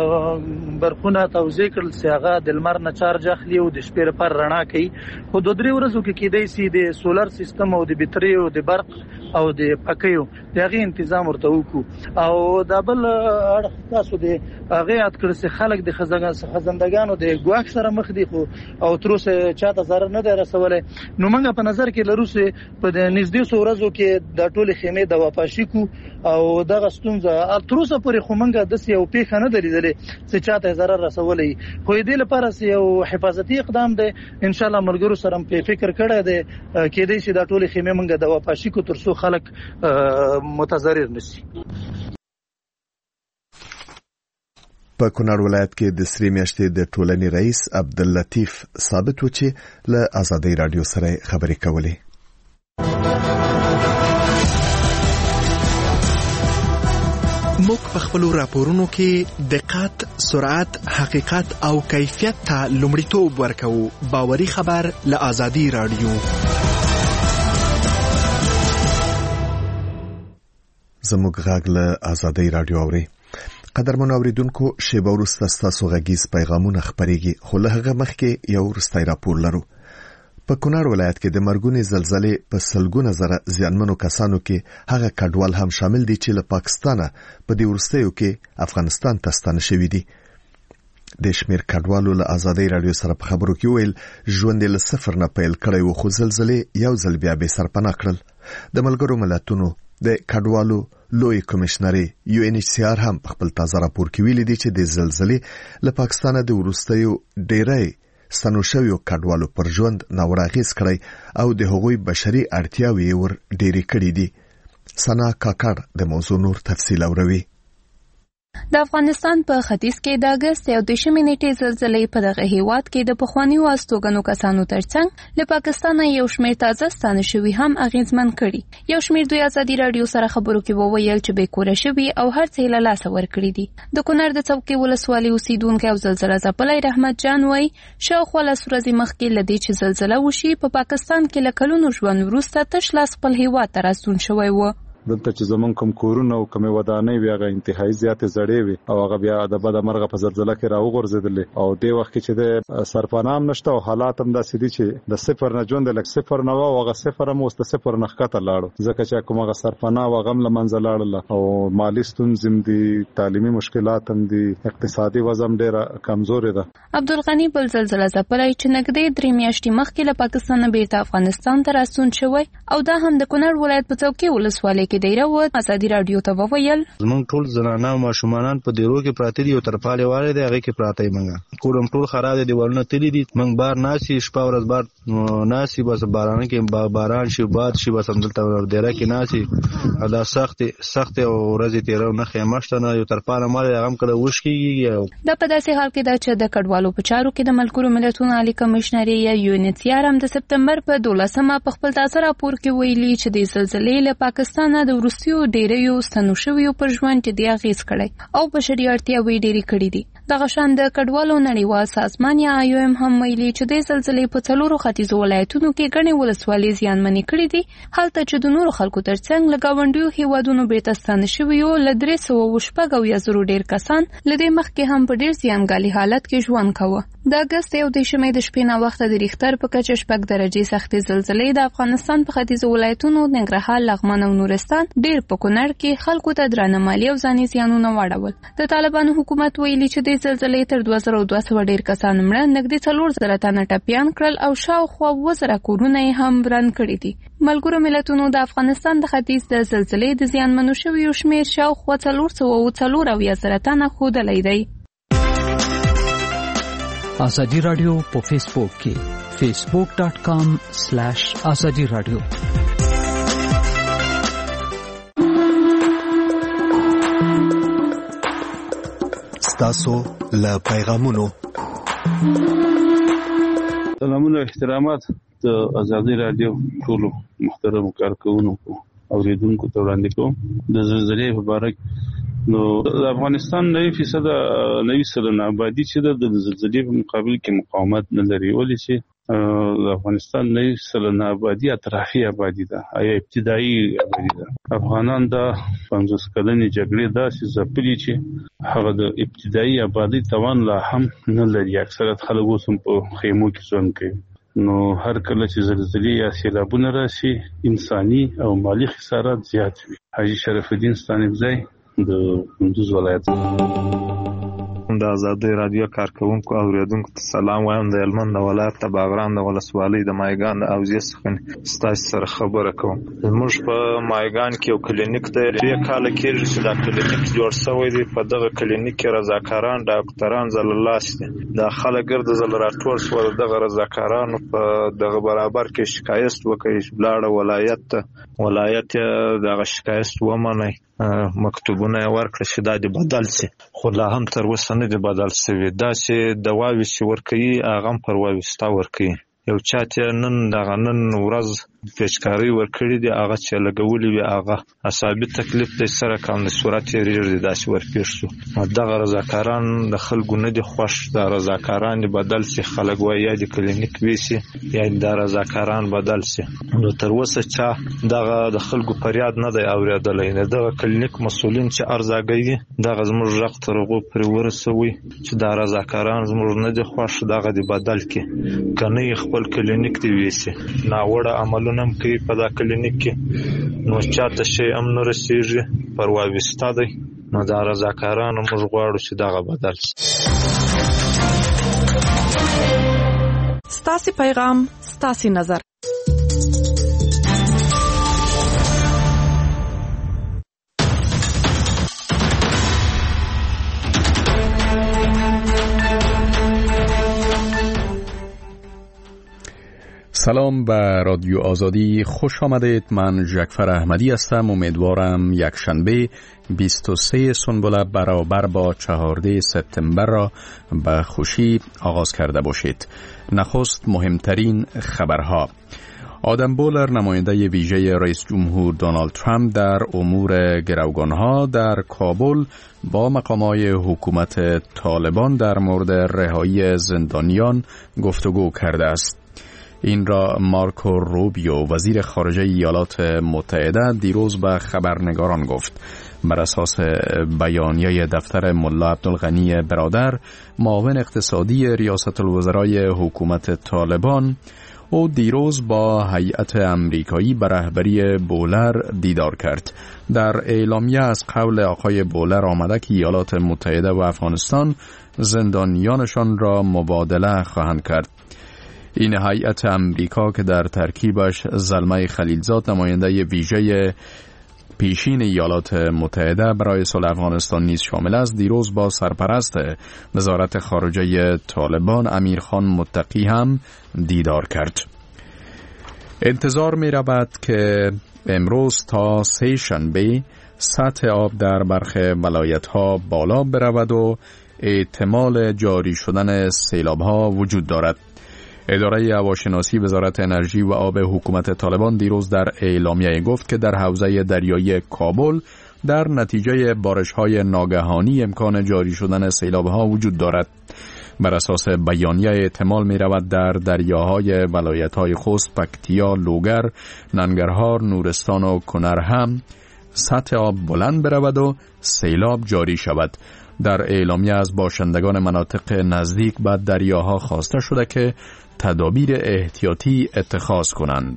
برخونه توزیع کړل چې هغه د لمر نه چارج اخلي او د شپې لپاره رڼا کوي. خو د 3 ورځو کې کېدای شي د سولر سیستم او د بیټري او د برق او د پکیو دغه تنظیم ورته وکړو او د بل اړخ تاسو د هغه یاد کړئ چې خلک د خزندګانو د ګواښ سره مخ دي خو او تر اوسه چاته ضرر نه دی رسولای. نو موږ په نظر کې لرو چې په نږدې 100 ورځو کې د ټولې خیمې د واپاشي کو او دغه ستونزه تر اوسه پورې خو موږ د یو پیښه نه درېدلې چې چاته ضرر رسولای. خو دې لپاره یو حفاظتي اقدام دی ان شاء الله ملګرو سره په فکر کړی دی کېدای شي د ټولې خیمې موږ د واپاشي کو ترڅو خلک متضرر نشي. په کونړ ولایت کې د سری میاشتې د ټولنې رئیس عبداللطیف ثابت و چې له ازادي رادیو سره خبرې کولې. موږ په خپل راپورونو کې دقت، سرعت، حقیقت او کیفیت ته لومړیتوب ورکوو. باوري خبر له ازادي رادیو. زموږ غږ له ازادي رادیو اوري. قدرمن اوریدونکو شیبه وروسته ستاسو غږیز پیغامونه خپرېږي خو له هغه مخکې یو وروستی راپور لرو. په کونړ ولایت کې د مرګونې زلزلې په سلګونه زره زیانمنو کسانو کې هغه کډوال هم شامل دي چې له پاکستانه په دې وروستیو کې افغانستان ته ستانه شوي دي. د شمیر کډوالو له ازادۍ رادیو سره په خبرو کې ویل ژوند له صفر نه پیل کړی و، خو زلزلې یو ځل بیا به سرپناه کړل. د ملګرو ملتونو د کډوالو لوی کمشنري UNHCR هم په خپل تازه راپور کې ویلي دي چې د زلزلې له پاکستانه د وروستیو ډیری ستنو شویو کډوالو پر ژوند ناوړاغیز کړی او د هغوی بشري اړتیاوې ور ډېرې کړې دي. سنا کاکړ د موضوع نور تفصیل اوروي. د افغانستان په ختیځ کې د اگست 18 نیټې زلزلې په دغه هیواد کې د پخوانیو استوګنو کسانو ترڅنګ له پاکستانه یو شمېر تازه ستانه شوي هم اغیزمن کړي. یو شمېر دوی ازادي رادیو سره خبرو کې وویل چې بې کوره شوي او هر څه له لاسه ورکړي دي. د کونړ د څوکۍ ولسوالۍ اوسیدونکي او زلزله ځپلی رحمت جان وایي شاوخوا لس ورځې مخکې له دې چې زلزله وشي په پاکستان کې له کلونو ژوند وروسته تش لاس خپل هیواد ته راستون شوی و. دلته چې زمون کوم کورونه او کومه ودانۍ وی هغه انتهایی زیاتې زړې وي او هغه بیا د بده مرغه په زلزلہ کې راوغورځېدل او د وخت کې چې د سرپنام نشته او حالات هم داسې دي چې د صفر نه ژوند لک صفر نه او هغه صفر هم اوس د صفر نه ښکته لاړو ځکه چې کومه سرپنا او غم لمنځه لاړل او مالی ستونزې هم دي، تعلیمي مشکلات هم دي، اقتصادي وضع ډیره کمزورې ده. عبدالغنی بل زلزله ځپلی چې نږدې 3 میاشتې مخکې له پاکستان بیرته افغانستان ته راستون شوی او دا هم د کونړ ولایت په څوکۍ ولسوالۍ کې دیره و. ازادي رادیو ته وویل زمونږ ټول زنانه او ماشومان په دیرو کې پراته دي او ترپاله والے دی هغه کې پراته منګه کورم ټول خراب دي دیوالونه تللی دي منګ بار ناسي شپه ورځ بار ناسي بس باران کې باران شي باد شي بس همدلته دیره کې ناسي دا سخت او ورځ تیرو نه خیمشت نه یو ترپاله مال هغه کله وشکیږي. د په داسې حال کې دا چې د کډوالو په چارو کې د ملګرو ملتونو عالی کمشنري یا UNHCR هم د سپتمبر په 12مه په خپل تازه راپور کې ویلي چې د زلزلې له پاکستانه د وروستیو ډیریو ستنو شویو پر ژوند جدي اغیز کړی او بشري اړتیاوې ډېرې کړې دي. دغه شان د کډوالو نړیوال سازمان یا IOM هم ویلي چې د زلزلې په 4 ختیځو ولایتونو کې ګڼې ولسوالۍ زیانمنې کړې دي، هلته چې د نورو خلکو ترڅنګ له ګاونډیو هیوادونو بیرته ستانه شویو له 380 ډېر کسان له دې مخکې هم په ډېر زیانګالي حالت کې ژوند کاوه. د اگست 18 د شپې نه وخت د ریختر په کچه 6 درجې سختې زلزلې د افغانستان په ختیځو ولایتونو ننګرهار، لغمان او نورستان ډېر په کونړ کې خلکو ته درانه مالي او ځاني زیانونه واړول. د طالبانو حکومت ویلي چې د زلزلې تر 2200 ډېر کسان مړه، نږدې 400 تنه ټپیان کړل او شاوخوا 2000 کورونه هم وران کړي دي. ملګرو ملتونو د افغانستان د ختیځ د زلزلې د زیانمنو شویو شمېر شاوخوا 440 تنه ښودلی دی. آزادی رادیو په فیسبوک کې facebook.com/azadi radio. ستاسو له پیغامونو سلامونه احترامات د آزادی رادیو ټولو محترم کارکونکو اوریدونکو ته وړاندې کوم. د زلزلې په اړه نو د افغانستان 90% سلنه آبادی چې د زلزلې په مقابل کې مقاومت نه لري، ولې چې د افغانستان 90% آبادی اطرافي آبادی ده یا ابتدایي آبادی ده. افغانان د 50 کلنې جګړې داسې ځپلي چې هغه د ابتدایي آبادی توان لا هم نه لري. اکثریت خلک اوس په خیمو کې ژوند کوي. نو هر کله چې زلزلې یا سیلابونه راشي انساني او مالی خسارات زیات وي. حاجی شرف الدین ستانکزی د کندوز ولایت. د آزادی رادیو کارکونکو او اوریدونکو ته سلام وایم. د هلمند ولایت د باغران د ولسوالۍ د مایګان د اوزې څخه ستاسو سره خبره کوم. موږ په مایګان کې یو کلینیک دی، 3 کال کېږي چې دا کلینیک جوړ شوی دی. په دغه کلینیک کې رضاکاران ډاکټران زللاس دي. دا خلک ګرد زل راټول شو دغه رضاکارانو په دغه برابر کې شکایت وکړي، بلاړه ولایت دغه شکایت ومني، مکتوبونه ورکړي چې دا د بدل شي، خو لا هم تر اوسه نه دی بدل شوی. دا چې دواوې چې ورکوي هغه هم پر واوستا ورکوي. یو چاته نن ورځ پیچکاری ورکړي دي هغه چې لګولې وي هغه اصابي تکلیف د سره کم د صورت یې داسې ورپېښ شو. دغه رضاکاران د خلکو نه دي خوښ، د رضاکاران دي بدل سي، خلک وایي یا د کلینیک ویسي یا د رضاکاران بدل سي. نو تر اوسه چا دغه د خلکو فریاد نه دی اورېدلی. دغه کلینیک مسؤلین چې ارزاګوي دغه زموږ غږ تر هغو پورې ورسوي چې دا رضاکاران زموږ نه دي خوښ، دغه دې بدل کړي، که نه یې خپل کلینیک دې ویسي. ناوړه عملونه هم کوي په دا کلینیک کې، نو چاته شی هم نه رسېږي، پروا ویسته دی. نو دا رضاکاران موږ غواړو چې دغه بدل شي. ستاسې پیغام ستاسې نظر. سلام به رادیو آزادی، خوش آمدید. من جعفر احمدی هستم. امیدوارم یک شنبه 23 سنبله برابر با 14 سپتامبر را به خوشی آغاز کرده باشید. نخست مهمترین خبرها. آدم بولر، نماینده ویژه رئیس جمهور دونالد ترامپ در امور گروگانها در کابل با مقامات حکومت طالبان در مورد رهایی زندانیان گفتگو کرده است. این را مارکو روبیو، وزیر خارجه ایالات متحده، دیروز به خبرنگاران گفت. بر اساس بیانیه دفتر ملا عبدالغنی برادر، معاون اقتصادی ریاست الوزرای حکومت طالبان، او دیروز با هیئت امریکایی به رهبری بولر دیدار کرد. در اعلامیه از قول آقای بولر آمده که ایالات متحده و افغانستان زندانیانشان را مبادله خواهند کرد. این هیئت امریکا که در ترکیبش زلمه خلیلزاد، نماینده ویژه پیشین ایالات متحده برای صلح افغانستان نیز شامل است، دیروز با سرپرست وزارت خارجه طالبان امیرخان متقی هم دیدار کرد. انتظار می رود که امروز تا 3 شنبه سطح آب در برخی ولایت‌ها بالا برود و احتمال جاری شدن سیلاب‌ها وجود دارد. اداره هواشناسی وزارت انرژی و آب حکومت طالبان دیروز در اعلامیه گفت که در حوزه دریایی کابل در نتیجه بارش‌های ناگهانی امکان جاری شدن سیلاب‌ها وجود دارد. بر اساس بیانیه احتمال می‌رود در دریاهای ولایت‌های خوست، پکتیا، لوگر، ننگرهار، نورستان و کنر هم سطح آب بلند برود و سیلاب جاری شود. در اعلامیه از باشندگان مناطق نزدیک به دریاها خواسته شده که تدابیر احتیاطی اتخاذ کنند.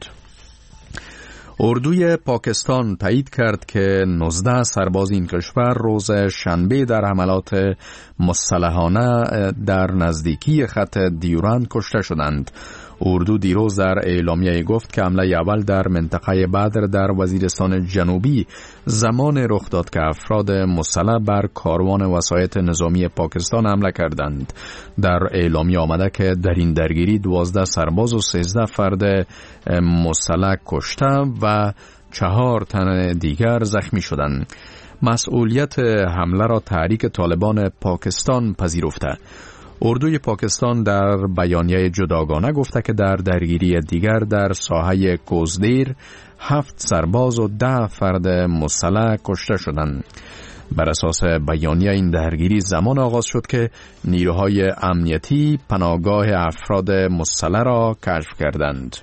اردوی پاکستان تایید کرد که 19 سرباز این کشور روز شنبه در حملات مسلحانه در نزدیکی خط دیورند کشته شدند. اردو دیروز در اعلامیه گفت که حمله اول در منطقه بدر در وزیرستان جنوبی زمان رخ داد که افراد مسلح بر کاروان وسایط نظامی پاکستان حمله کردند. در اعلامیه آمده که در این درگیری 12 سرباز و 13 فرد مسلح کشته و 4 تن دیگر زخمی شدند. مسئولیت حمله را تحریک طالبان پاکستان پذیرفته. اردوی پاکستان در بیانیه جداگانه گفته که در درگیری دیگر در ساحه کوزدیر 7 سرباز و 10 فرد مسلح کشته شدند. بر اساس بیانیه این درگیری زمان آغاز شد که نیروهای امنیتی پناهگاه افراد مسلح را کشف کردند.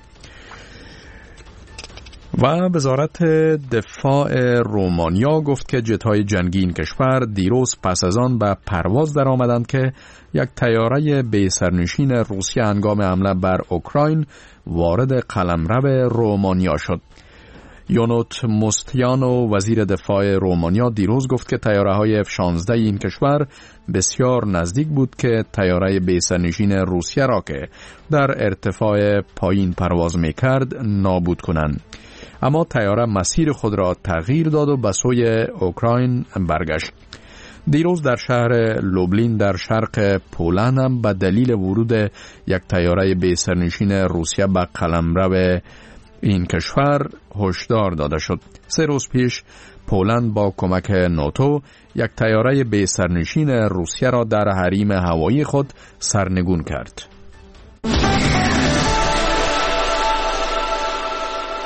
و وزارت دفاع رومانیا گفت که جت‌های جنگی این کشور دیروز پس از آن به پرواز در آمدند که یک طیاره به سرنشین روسیه هنگام حمله بر اوکراین وارد قلمرو رومانیا شد. یونوت مستیانو، وزیر دفاع رومانیا، دیروز گفت که طیاره‌های F-16 این کشور بسیار نزدیک بود که طیاره به سرنشین روسیه را که در ارتفاع پایین پرواز می‌کرد نابود کنند. اما طیاره مسیر خود را تغییر داد و به سوی اوکراین برگشت. دیروز در شهر لوبلین در شرق پولند هم به دلیل ورود یک طیاره به سرنشین روسیه به قلمرو این کشور هشدار داده شد. 3 روز پیش پولند با کمک ناتو یک طیاره به سرنشین روسیه را در حریم هوایی خود سرنگون کرد.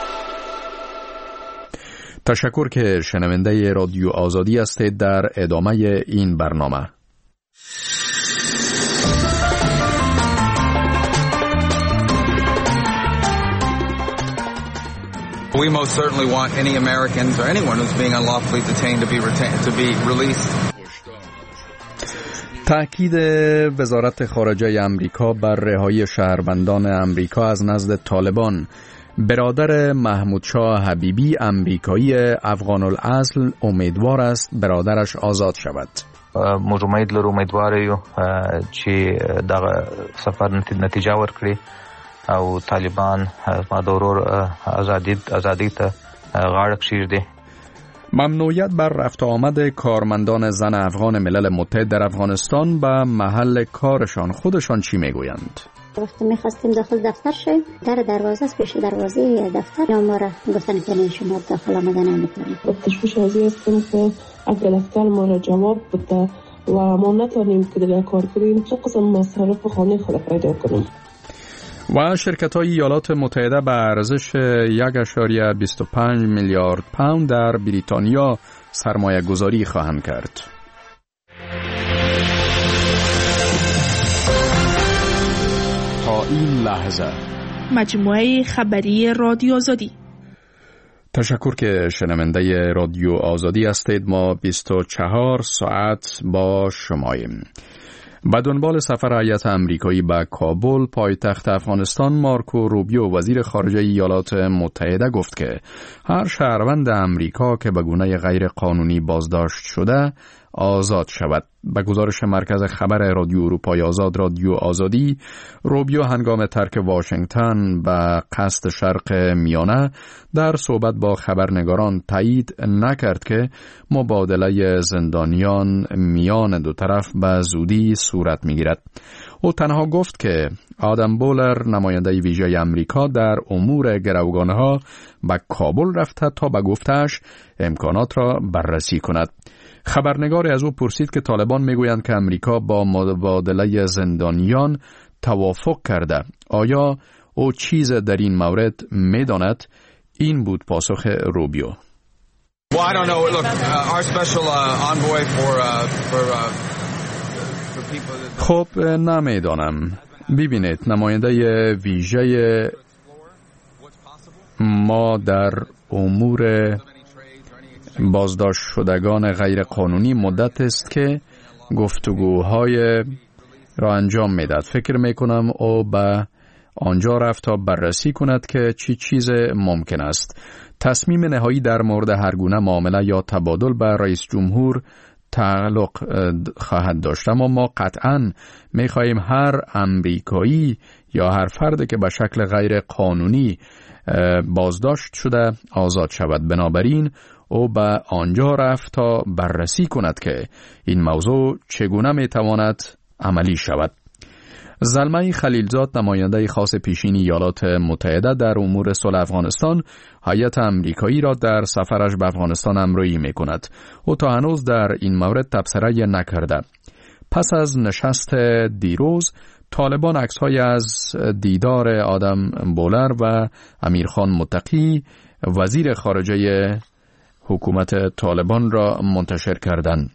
تشکر که شنونده رادیو آزادی هستید. در ادامه این برنامه We most certainly want any Americans or anyone who's being unlawfully detained to be released. تأکید وزارت خارجه امریکا بر رهایی شهروندان امریکا از نزد طالبان. برادر محمود شاه حبیبی امریکایی افغان الاصل امیدوار است برادرش آزاد شود. موږ امید لرو امیدوار یو چې دغه سفر نتیجه ورکړي او طالبان ما د ورور ازادي ته غاړه کښیږدي. ممنوعیت بر رفت آمد کارمندان زن افغان ملل متحد در افغانستان به محل کارشان، خودشان چی میگویند؟ وقتی میخواستیم داخل دفتر شیم، در دروازه است، پیش دروازه دفتر ما را گفتن که نه شما داخل آمدن نمیتونید. تشویش از این هستیم که اگر دفتر ما را جواب بده و ما نتونیم که دیگر کار کنیم، چه قسم مصارف خانه خود پیدا کنیم. و شرکت‌های ایالات متحده به ارزش 1.25 میلیارد پوند در بریتانیا سرمایه گذاری خواهند کرد. تا این لحظه مجموعه خبری رادیو آزادی. تشکر که شنونده رادیو آزادی هستید. ما 24 ساعت با شماییم. به دنبال سفر هیئت آمریکایی به کابل، پایتخت افغانستان، مارکو روبیو وزیر خارجه ایالات متحده گفت که هر شهروند آمریکا که به گونه غیر قانونی بازداشت شده آزاد شود. به گزارش مرکز خبر رادیو اروپای آزاد رادیو آزادی، روبیو هنگام ترک واشنگتن به قصد شرق میانه در صحبت با خبرنگاران تایید نکرد که مبادله زندانیان میان دو طرف به زودی صورت میگیرد. او تنها گفت که آدم بولر نماینده ویژه امریکا در امور گروگانها به کابل رفته تا به گفتش امکانات را بررسی کند. خبرنگار از او پرسید که طالبان میگویند که امریکا با مبادله زندانیان توافق کرده. آیا او چیز در این مورد میداند؟ این بود پاسخ روبیو. خب نمیدانم. ببینید، نماینده ویژه ما در امور بازداشت شدگان غیر قانونی مدت است که گفتگوهای را انجام میدهد. فکر میکنم او به آنجا رفت تا بررسی کند که چی چیز ممکن است. تصمیم نهایی در مورد هر گونه معامله یا تبادل به رئیس جمهور تعلق خواهد داشت، اما ما قطعاً میخواهیم هر امریکایی یا هر فردی که به شکل غیر قانونی بازداشت شده آزاد شود. بنابراین او به آنجا رفت تا بررسی کند که این موضوع چگونه میتواند عملی شود. زلمه خلیلزاد نماینده خاص پیشین ایالات متحده در امور صلح افغانستان هیئت آمریکایی را در سفرش به افغانستان همراهی میکند. او تا هنوز در این مورد تبصره نکرده. پس از نشست دیروز طالبان عکس‌های از دیدار آدم بولر و امیرخان متقی وزیر خارجه حکومت طالبان را منتشر کردند.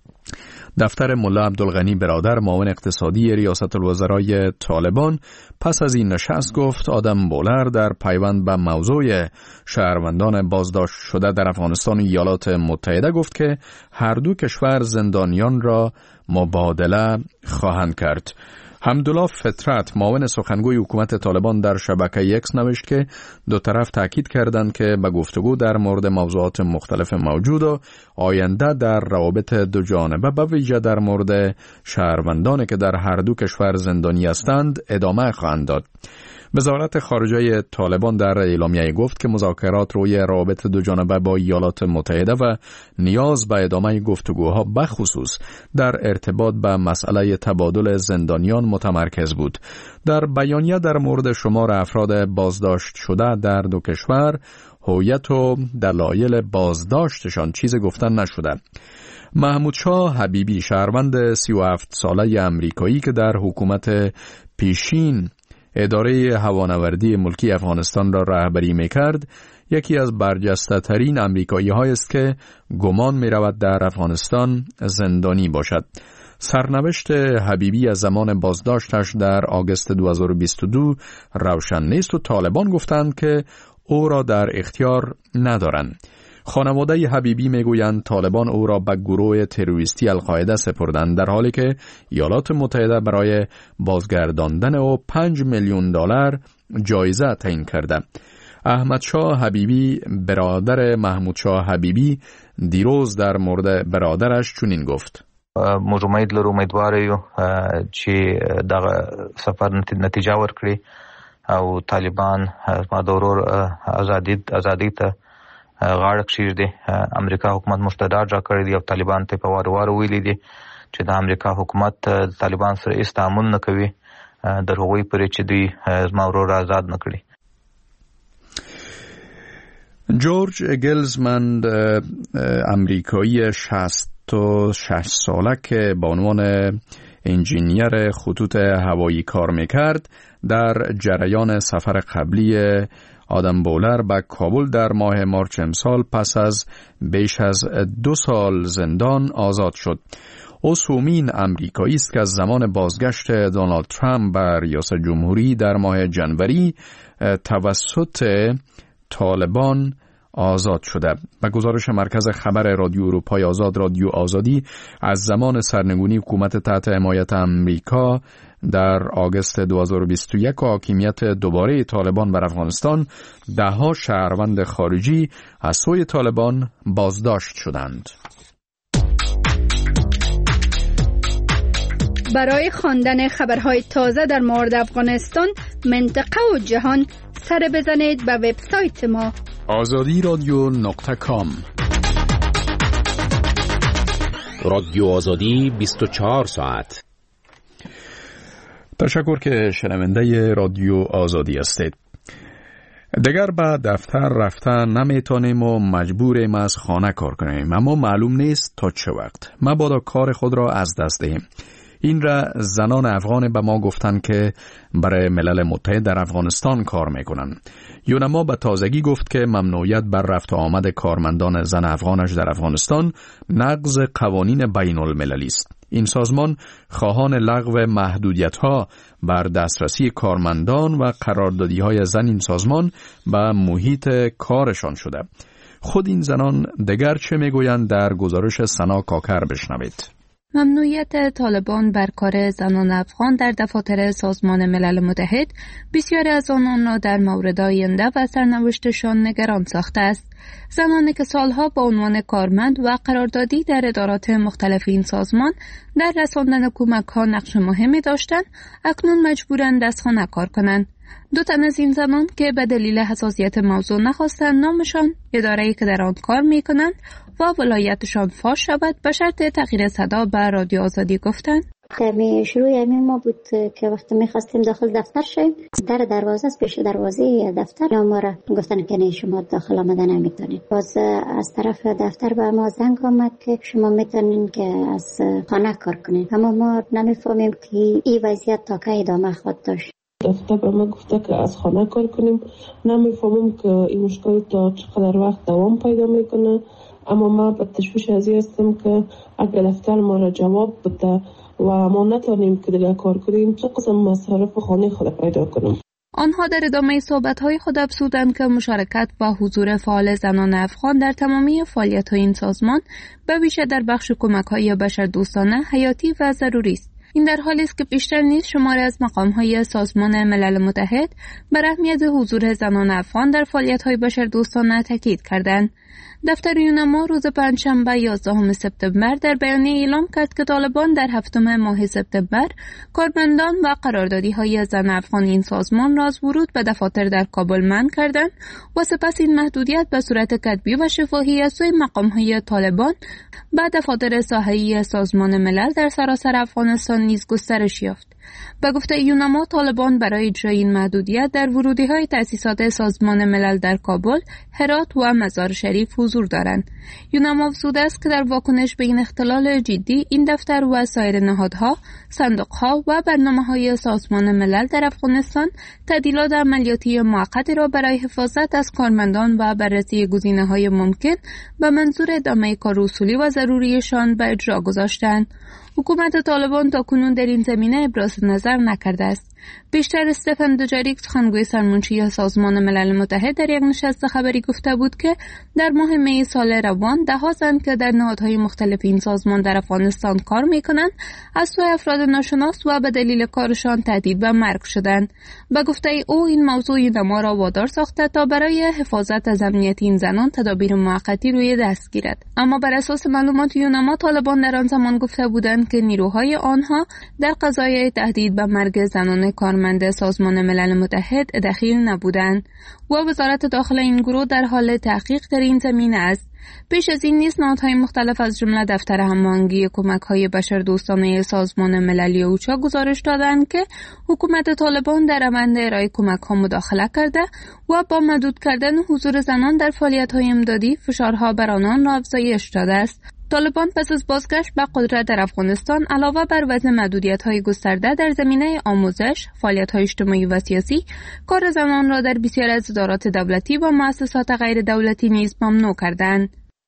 دفتر ملا عبدالغنی برادر معاون اقتصادی ریاست الوزرای طالبان پس از این نشست گفت آدم بولر در پیوند به موضوع شهروندان بازداشت شده در افغانستان و ایالات متحده گفت که هر دو کشور زندانیان را مبادله خواهند کرد. حمدالله فطرت معاون سخنگوی حکومت طالبان در شبکه اکس نوشت که دو طرف تاکید کردند که به گفتگو در مورد موضوعات مختلف موجود و آینده در روابط دو جانبه به ویژه در مورد شهروندانی که در هر دو کشور زندانی هستند ادامه خواهند داد. وزارت خارجه طالبان در اعلامیه گفت که مذاکرات روی روابط دو جانبه با ایالات متحده و نیاز به ادامه گفتگوها بخصوص در ارتباط به مسئله تبادل زندانیان متمرکز بود. در بیانیه در مورد شمار افراد بازداشت شده در دو کشور، هویت و دلایل بازداشتشان چیز گفتن نشده. محمود شاه حبیبی شهروند 37 ساله امریکایی که در حکومت پیشین اداره هوانوردی ملکی افغانستان را رهبری می‌کرد، یکی از برجسته ترین امریکایی های است که گمان می رود در افغانستان زندانی باشد. سرنوشت حبیبی از زمان بازداشتش در آگوست 2022 روشن نیست و طالبان گفتند که او را در اختیار ندارند. خانواده حبیبی میگویند طالبان او را به گروه تروریستی القاعده سپردند، در حالی که ایالات متحده برای بازگرداندن او $5 میلیون جایزه تعیین کرده. احمد شاه حبیبی برادر محمود شاه حبیبی دیروز در مورد برادرش چنین گفت: موږ امید لرو امیدوار یو چې دغه سفر نتیجه ورکړي او طالبان ما د ورور ازادي ته غاړه کښېږدي. امریکا حکومت مستدار جا کړی دی او طالبان ته په وار وار ویلي دي چې د امریکا حکومت طالبان سره هیڅ تعامل نه کوي در هغوی پورې چې دوی زما ورور آزاد نه کړي. جورج گلزمند، امریکایی 66 ساله که به عنوان انجینیر خطوط هوایی کار میکرد، در جریان سفر قبلی آدم بولر به کابل در ماه مارچ امسال پس از بیش از 2 سال زندان آزاد شد. او سومین امریکایی است که از زمان بازگشت دونالد ترامپ بر ریاست جمهوری در ماه جنوری توسط طالبان آزاد شده. به گزارش مرکز خبر رادیو اروپای آزاد، رادیو آزادی، از زمان سرنگونی حکومت تحت حمایت امریکا در آگوست 2021 و حاکمیت دوباره طالبان بر افغانستان، 10 شهروند خارجی از سوی طالبان بازداشت شدند. برای خواندن خبرهای تازه در مورد افغانستان، منطقه و جهان، سر بزنید به وبسایت ما azadi.com. رادیو آزادی 24 ساعت. تشکر که شنونده رادیو آزادی هستید. دیگر به دفتر رفتن نمیتونیم و مجبوریم از خانه کار کنیم، اما معلوم نیست تا چه وقت. مبادا کار خود را از دست دهیم. این را زنان افغان به ما گفتن که برای ملل متحد در افغانستان کار میکنن. یونما به تازگی گفت که ممنوعیت بر رفت و آمد کارمندان زن افغانش در افغانستان نقض قوانین بین المللی است. این سازمان خواهان لغو محدودیت‌ها بر دسترسی کارمندان و قراردادی‌های زن این سازمان به محیط کارشان شده. خود این زنان دیگر چه میگویند در گزارش سنا کاکر بشنوید. ممنوعیت طالبان بر کار زنان افغان در دفاتر سازمان ملل متحد بسیاری از آنان را در مورد آینده و سرنوشتشان نگران ساخته است. زنانی که سالها با عنوان کارمند و قراردادی در ادارات مختلف این سازمان در رساندن کمک‌ها نقش مهمی داشتند، اکنون مجبورند از خانه کار کنند. 2 تن از این زنان که به دلیل حساسیت موضوع نخواستند نامشان، اداره‌ای که در آن کار می‌کنند و ولایتشان فاش شود به شرط تغییر صدا به رادیو آزادی گفتند: شروع ما بود که وقتی می‌خواستیم داخل دفتر شیم، در دروازه از پیش دروازه دفتر ما را گفتن که نه شما داخل آمدن نمیتونید. باز از طرف دفتر به ما زنگ آمد که شما میتونین که از خانه کار کنین، اما ما نمیفهمیم که این وضعیت تا کی ادامه خواهد داشت. دفتر به ما گفته که از خانه کار کنیم. نمیفهمم که این مشکل تا چقدر وقت دوام پیدا میکنه، اما ما به تشویش ازی هستم که اگر دفتر ما را جواب بده و ما نتونیم که دیگه کار کنیم، چه قسم مصارف خانه خود پیدا کنیم. آنها در ادامه صحبت‌های خود افزودند که مشارکت و حضور فعال زنان افغان در تمامی فعالیت‌های این سازمان به ویژه در بخش کمک‌های بشردوستانه حیاتی و ضروری است. این در حالی است که پیشتر نیز شماری از مقام‌های سازمان ملل متحد بر اهمیت حضور زنان افغان در فعالیت‌های بشردوستانه تاکید کردند. دفتر یونما روز پنجشنبه 11 سپتامبر در بیانیه اعلام کرد که طالبان در 7 ماه سپتامبر کارمندان و قراردادی‌های زن افغان این سازمان را از ورود به دفاتر در کابل منع کردند و سپس این محدودیت به صورت کتبی و شفاهی از سوی مقام‌های طالبان به دفاتر ساحه‌ای سازمان ملل در سراسر افغانستان نیز گسترش یافت. به گفته یونما، طالبان برای اجرای این محدودیت در ورودی‌های تأسیسات سازمان ملل در کابل، هرات و مزار شریف حضور دارند. یونما افزوده است که در واکنش به این اختلال جدی، این دفتر و سایر نهادها، صندوق‌ها و برنامه‌های سازمان ملل در افغانستان تعدیلات عملیاتی موقتی را برای حفاظت از کارمندان و بررسی گزینه‌های ممکن به منظور ادامه کار اصولی و ضروریشان به اجرا گذاشتند. حکومت طالبان تاکنون در این زمینه ابراز نظر نکرده است. بیشتر استفان دوجاریک، سخنگوی سرمنشی سازمان ملل متحد، در یک نشست خبری گفته بود که در ماه می سال روان ده‌ها زن که در نهادهای مختلف این سازمان در افغانستان کار می‌کنند از سوی افراد ناشناس و به دلیل کارشان تهدید به مرگ شدند. به گفته او، این موضوع یونما را وادار ساخته تا برای حفاظت از امنیت این زنان تدابیر موقتی روی دست گیرد. اما بر اساس معلومات یونما، طالبان در آن زمان گفته بودند که نیروهای آنها در قضایای تهدید به مرگ زنان کارمند سازمان ملل متحد دخیل نبودند و وزارت داخل این گروه در حال تحقیق در این زمینه است. پیش از این نیز نهادهای مختلف از جمله دفتر هماهنگی کمک‌های بشردوستانه سازمان مللی اوچا گزارش دادند که حکومت طالبان در روند ارائه کمک‌ها مداخله کرده و با محدود کردن حضور زنان در فعالیت‌های امدادی فشارها بر آنان را افزایش داده است. طالبان پس از بازگشت به قدرت در افغانستان علاوه بر وضع محدودیت‌های گسترده در زمینه آموزش، فعالیت‌های اجتماعی و سیاسی، کار زنان را در بسیاری از ادارات دولتی و مؤسسات غیر دولتی نیز ممنوع کردند.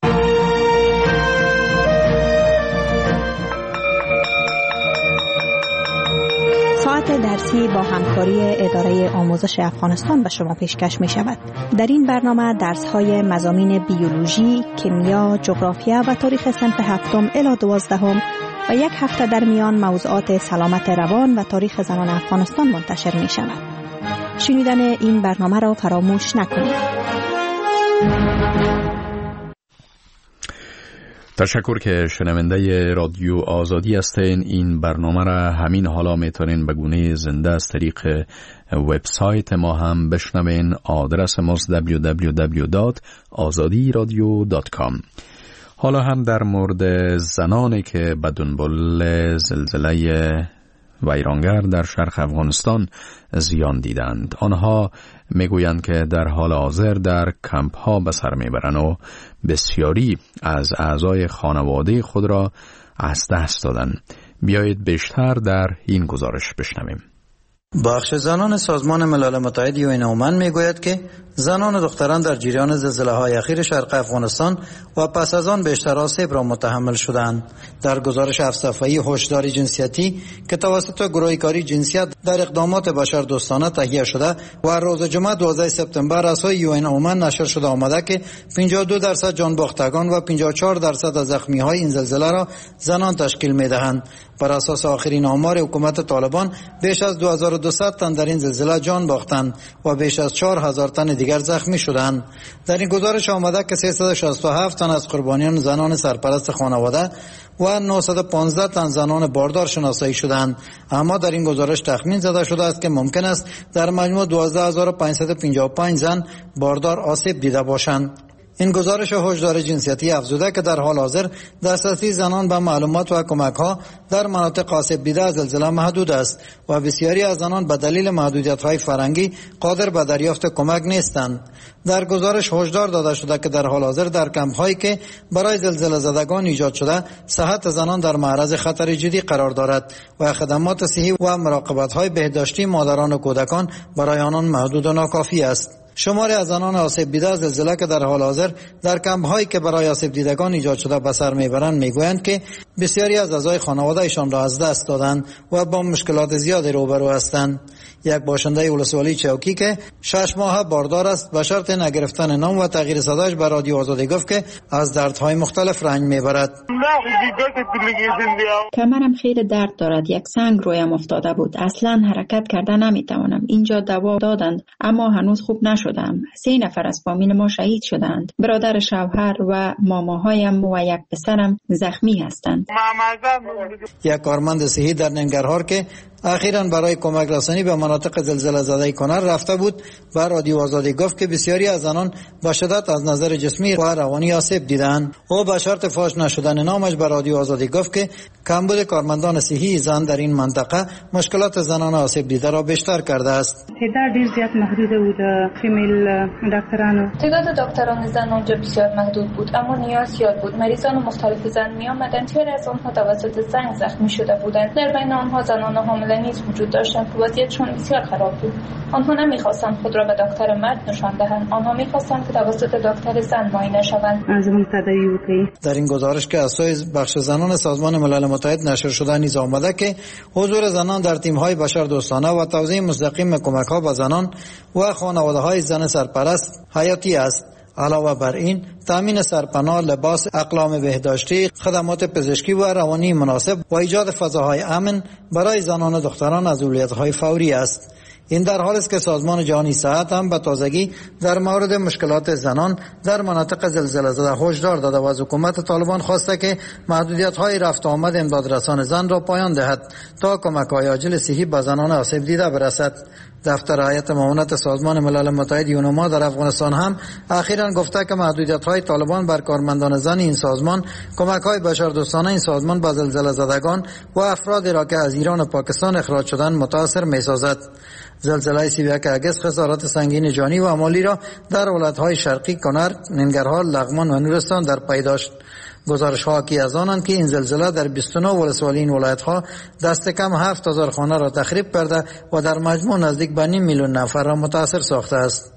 ساعت درسی با همکاری اداره آموزش افغانستان به شما پیشکش می شود. در این برنامه درس‌های مضامین بیولوژی، کیمیا، جغرافیا و تاریخ صنف 7 الی 12 و یک هفته در میان موضوعات سلامت روان و تاریخ زنان افغانستان منتشر می شود. شنیدن این برنامه را فراموش نکنید. تشکر که شنونده رادیو آزادی هستین. این برنامه را همین حالا میتونین به گونه زنده از طریق وبسایت ما هم بشنوین. آدرس ماست www.azadiradio.com. حالا هم در مورد زنانی که به دنبال زلزله ویرانگر در شرق افغانستان زیان دیدند. آنها میگویند که در حال حاضر در کمپ ها به سر میبرند و بسیاری از اعضای خانواده خود را از دست دادند. بیایید بیشتر در این گزارش بشنویم. بخش زنان سازمان ملل متحد یو این اومن میگوید که زنان و دختران در جریان زلزله‌های اخیر شرق افغانستان و پس از آن بیشتر آسیب را متحمل شدند. در گزارش 7 صفحه‌ای هشدار جنسیتی که توسط گروه کاری جنسیت در اقدامات بشردوستانه تهیه شده و روز جمعه 12 سپتامبر از سوی یو این اومن نشر شده آمده که 52% جان باختگان و 54% از زخمی‌های این زلزله را زنان تشکیل می‌دهند. بر اساس آخرین آمار حکومت طالبان بیش از 2200 تن در این زلزله جان باختند و بیش از 4000 تن دیگر زخمی شدند. در این گزارش آمده که 367 تن از قربانیان زنان سرپرست خانواده و 915 تن زنان باردار شناسایی شدند. اما در این گزارش تخمین زده شده است که ممکن است در مجموع 12555 زن باردار آسیب دیده باشند. این گزارش هشدار جنسیتی افزوده که در حال حاضر دسترسی زنان به معلومات و کمک‌ها در مناطق آسیب دیده از زلزله محدود است و بسیاری از زنان به دلیل محدودیت‌های فرهنگی قادر به دریافت کمک نیستند. در گزارش هشدار داده شده که در حال حاضر در کمپ‌هایی که برای زلزله زدگان ایجاد شده، صحت زنان در معرض خطر جدی قرار دارد و خدمات صحی و مراقبت‌های بهداشتی مادران و کودکان برای آنان محدود و ناکافی است. شماری از زنان آسیب دیده از زلزله که در حال حاضر در کمپ‌هایی که برای آسیب دیدگان ایجاد شده به سر میبرند میگویند که بسیاری از اعضای خانواده‌شان را از دست دادند و با مشکلات زیادی روبرو هستند. یک باشنده ولسوالی چوکی که 6 ماه باردار است به شرط نگرفتن نام و تغییر صدایش به رادیو آزادی گفت که از دردهای مختلف رنج میبرد. کمرم خیلی درد دارد. یک سنگ رویم افتاده بود. اصلا حرکت کردن نمیتوانم. اینجا دوا دادند اما هنوز خوب نشدم. 3 نفر از فامیل ما شهید شدند. برادر شوهر و ماماهایم و یک پسرم زخمی هستند. یک کارمند صحی در ننگرهار که اخیراً برای کمک رسانی به مناطق زلزله زده کنر رفته بود و رادیو آزادی گفت که بسیاری از زنان به شدت از نظر جسمی و روانی آسیب دیدند. او به شرط فاش نشدن نامش به رادیو آزادی گفت که کمبود کارمندان صحی زن در این منطقه مشکلات زنان آسیب دیده را بیشتر کرده است. تعداد ډیر زیات محدود بود فیمیل دکترانو. تعداد دکتران زن آنجا بسیار محدود بود، اما نیاز زیاد بود. مریضان مختلف زن می آمدند، بسیاری از آنها توسط زنگ زخمی شده بودند. در بین آنها زنان حامله نیز وجود داشتند که وضعیتشان بسیار خراب بود. آنها نمی‌خواستند خود را به دکتر مرد نشان دهند، آنها می‌خواستند که توسط دکتر زن معاینه شوند. در این گزارش که از سوی بخش زنان سازمان ملل متحد نشر شده نیز آمده که حضور زنان در تیم‌های بشردوستانه و توزیع مستقیم کمک‌ها به زنان و خانواده‌های زن سرپرست حیاتی است. علاوه بر این، تامین سرپناه، لباس، اقلام بهداشتی، خدمات پزشکی و روانی مناسب و ایجاد فضاهای امن برای زنان و دختران از اولویت‌های فوری است. این در حالی است که سازمان جهانی صحت هم به تازگی در مورد مشکلات زنان در مناطق زلزله زده هشدار داده و از حکومت طالبان خواسته که محدودیت‌های رفت و آمد امدادرسان زن را پایان دهد تا کمک‌های عاجل صحی به زنان آسیب دیده برسد. دفتر هیئت معاونت سازمان ملل متحد یونما در افغانستان هم اخیراً گفته که محدودیت‌های طالبان بر کارمندان زن این سازمان کمک‌های بشردوستانه این سازمان به زلزله زدگان و افرادی را که از ایران و پاکستان اخراج شدند متاثر می‌سازد. زلزله 31 اگست خسارات سنگین جانی و مالی را در ولایت‌های شرقی کنر، ننگرهار، لغمان و نورستان در پی داشت. گزارش‌ها حاکی از آنند که این زلزله در 29 ولسوالی این ولایت‌ها دست کم 7000 خانه را تخریب کرده و در مجموع نزدیک به 5 میلیون نفر را متاثر ساخته است.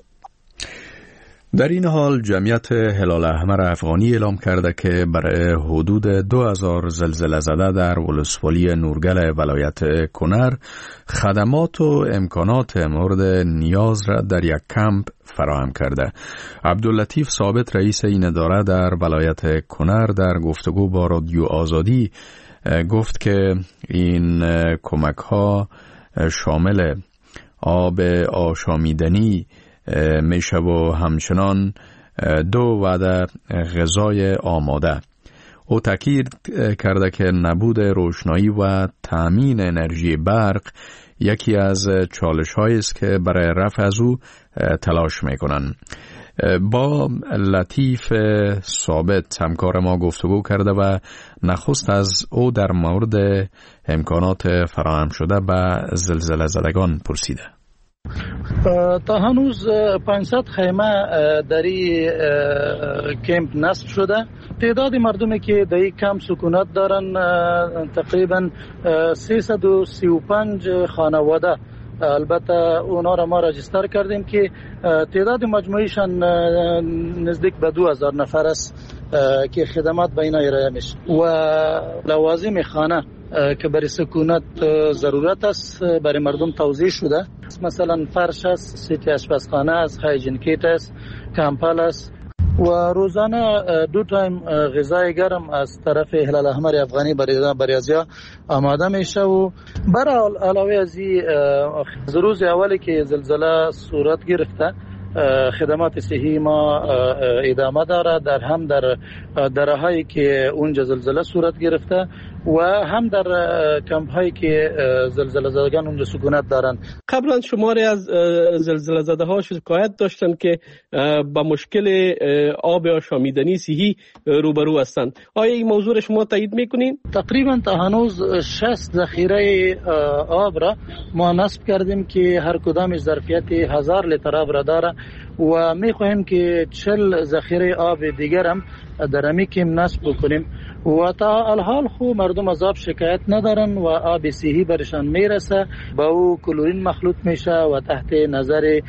در این حال جمعیت هلال احمر افغانی اعلام کرده که برای حدود 2000 زلزله زده در ولسوالی نورگل ولایت کنر خدمات و امکانات مورد نیاز را در یک کمپ فراهم کرده. عبداللطیف ثابت رئیس این اداره در ولایت کنر در گفتگو با رادیو آزادی گفت که این کمک ها شامل آب آشامیدنی میشه و همچنان 2 وعده غذای آماده. او تاکید کرده که نبود روشنایی و تامین انرژی برق یکی از چالش‌هایی است که برای رفع از او تلاش می‌کنند. با لطیف ثابت همکار ما گفتگو کرده و نخست از او در مورد امکانات فراهم شده به زلزله زدگان پرسیده. تا هنوز 500 خیمه در این کمپ نصب شده. تعداد مردمی که در این کمپ سکونت دارن تقریبا 335 خانواده. البته اونا را ما راجستر کردیم که تعداد مجموعیشان نزدیک به 2000 نفر است که خدمات به اینا ارائه میشه و لوازم خانه که برای سکونت ضرورت است برای مردم توزیع شده. مثلا فرش است، سیت آشپزخانه است، هایجین کیت است، کمپل است و روزانه 2 تایم غذای گرم از طرف هلال احمر افغانی برای ازیا آماده میشه. و برای علاوه از این روز اولی که زلزله صورت گرفته خدمات صحی ما ادامه داره، در هم در درهایی که اونجا زلزله صورت گرفته و هم در کمپ هایی که زلزله زدگان اونجا سکونت دارن. قبلا شماری از زلزله زده ها شکایت داشتن که با مشکل آب آشامیدنی صحی روبرو هستند. آیا این موضوع شما تایید میکنین؟ تقریبا تا هنوز 60 ذخیره آب را ما نصب کردیم که هر کدامش ظرفیت 1000 لیتر آب را داره و میخواهیم که 40 ذخیره آب دیگر هم در امیکیم نصب بکنیم و تا الحال خو مردم از آب شکایت ندارن و آب صحی برشان میرسه، با او کلورین مخلوط میشه و تحت نظر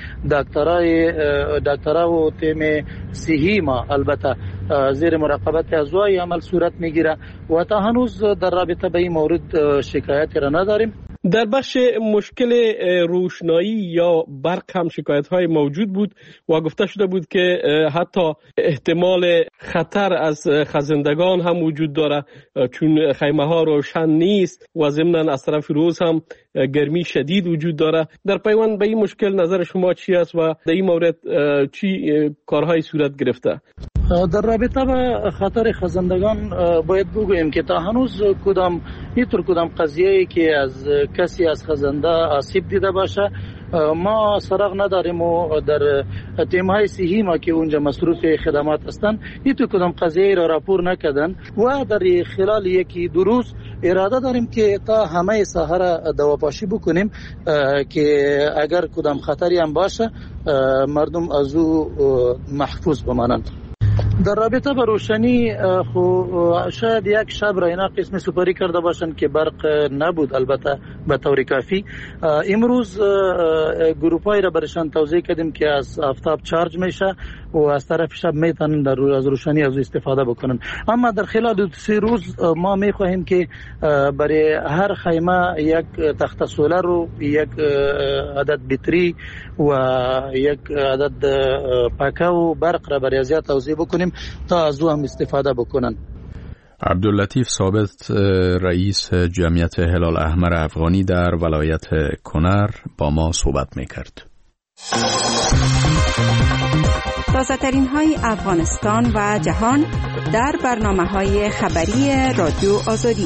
دکترا و تیم صحی ما البته زیر مراقبت ازوای عمل صورت میگیره و تا هنوز در رابطه به این مورد شکایتی را نداریم. در بخش مشکل روشنایی یا برق هم شکایت های موجود بود و گفته شده بود که حتی احتمال خطر از خزندگان هم وجود داره چون خیمه ها روشن نیست و ضمناً از طرف روز هم گرمی شدید وجود داره. در پیوند به این مشکل نظر شما چی است و در این مورد چی کارهای صورت گرفته؟ در رابطه با خطر خزندگان باید بگوییم که تا هنوز کدام قضیه‌ای که از کسی از خزنده آسیب دیده باشه ما سراغ نداریم و در تیم‌های صحی ما که اونجا مصروف خدمات هستند هیچ کدام قضیه را راپور نکردن و در خلال یکی دو روز اراده داریم که تا همه ساحه را دواباشی بکنیم که اگر کدام خطری هم باشه مردم از او محفوظ بمانند. در رابطه با روشنی شاید یک شب را اینا قسم سپاری کرده باشند که برق نبود، البته به طور کافی. امروز گروپایی را برشان توضیح کردیم که از آفتاب چارج میشه و از طرف شب میتونن از روشنی از استفاده بکنن. اما در خلال 2-3 روز ما میخواهیم که برای هر خیمه یک تخت سولر و یک عدد بطری و یک عدد پکه و برق را برای ازیاد توزیع بکنیم تا از او هم استفاده بکنن. عبداللطیف ثابت رئیس جمعیت هلال احمر افغانی در ولایت کنر با ما صحبت میکرد. تازه ترین های افغانستان و جهان در برنامه های خبری رادیو آزادی.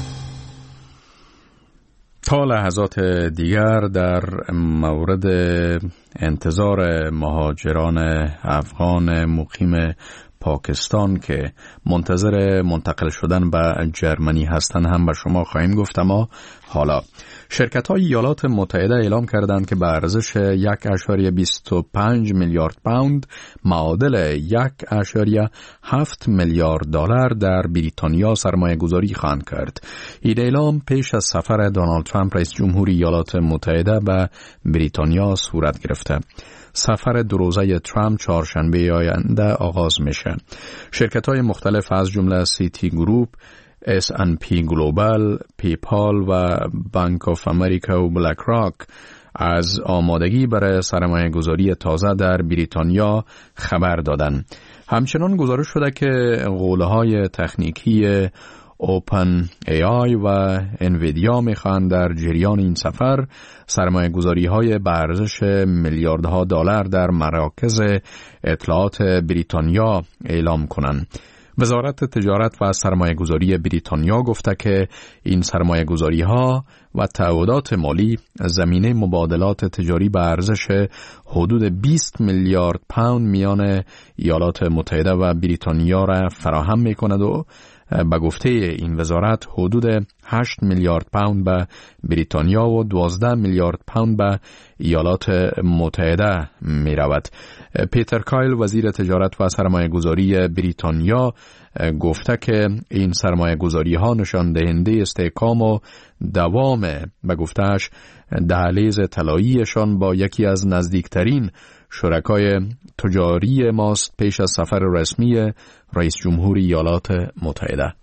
تا لحظات دیگر در مورد انتظار مهاجران افغان مقیم پاکستان که منتظر منتقل شدن به جرمنی هستند هم به شما خواهیم گفت. اما حالا شرکت‌های ایالات متحده اعلام کردند که به ارزش 1.25 میلیارد پوند معادل 1.7 میلیارد دلار در بریتانیا سرمایه گذاری خواهند کرد. این اعلام پیش از سفر دونالد ترامپ رئیس جمهوری ایالات متحده به بریتانیا صورت گرفته. سفر 2 روزه ترامپ چهارشنبه آینده آغاز میشه. شرکت‌های مختلف از جمله سیتی گروپ، S&P گلوبال، پیپال و بانک آف امریکا و بلک راک از آمادگی برای سرمایه گذاری تازه در بریتانیا خبر دادند. همچنان گزارش شده که غوله‌های تکنیکی اوپن ای آی و انویدیا میخواهند در جریان این سفر سرمایه گذاری های به ارزش میلیاردها دلار در مراکز اطلاعات بریتانیا اعلام کنند. وزارت تجارت و سرمایه گذاری بریتانیا گفته که این سرمایه گذاری ها و تعهدات مالی زمینه مبادلات تجاری به ارزش حدود 20 میلیارد پوند میان ایالات متحده و بریتانیا را فراهم می کند و به گفته این وزارت حدود 8 میلیارد پوند به بریتانیا و 12 میلیارد پوند به ایالات متحده می رود. پیتر کایل وزیر تجارت و سرمایه گذاری بریتانیا گفته که این سرمایه گذاری ها نشان دهنده استحکام و دوام به گفتهش دهلیز طلاییشان با یکی از نزدیکترین شرکای تجاری ماست پیش از سفر رسمی رئیس جمهوری ایالات متحده.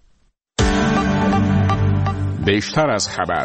بیشتر از خبر.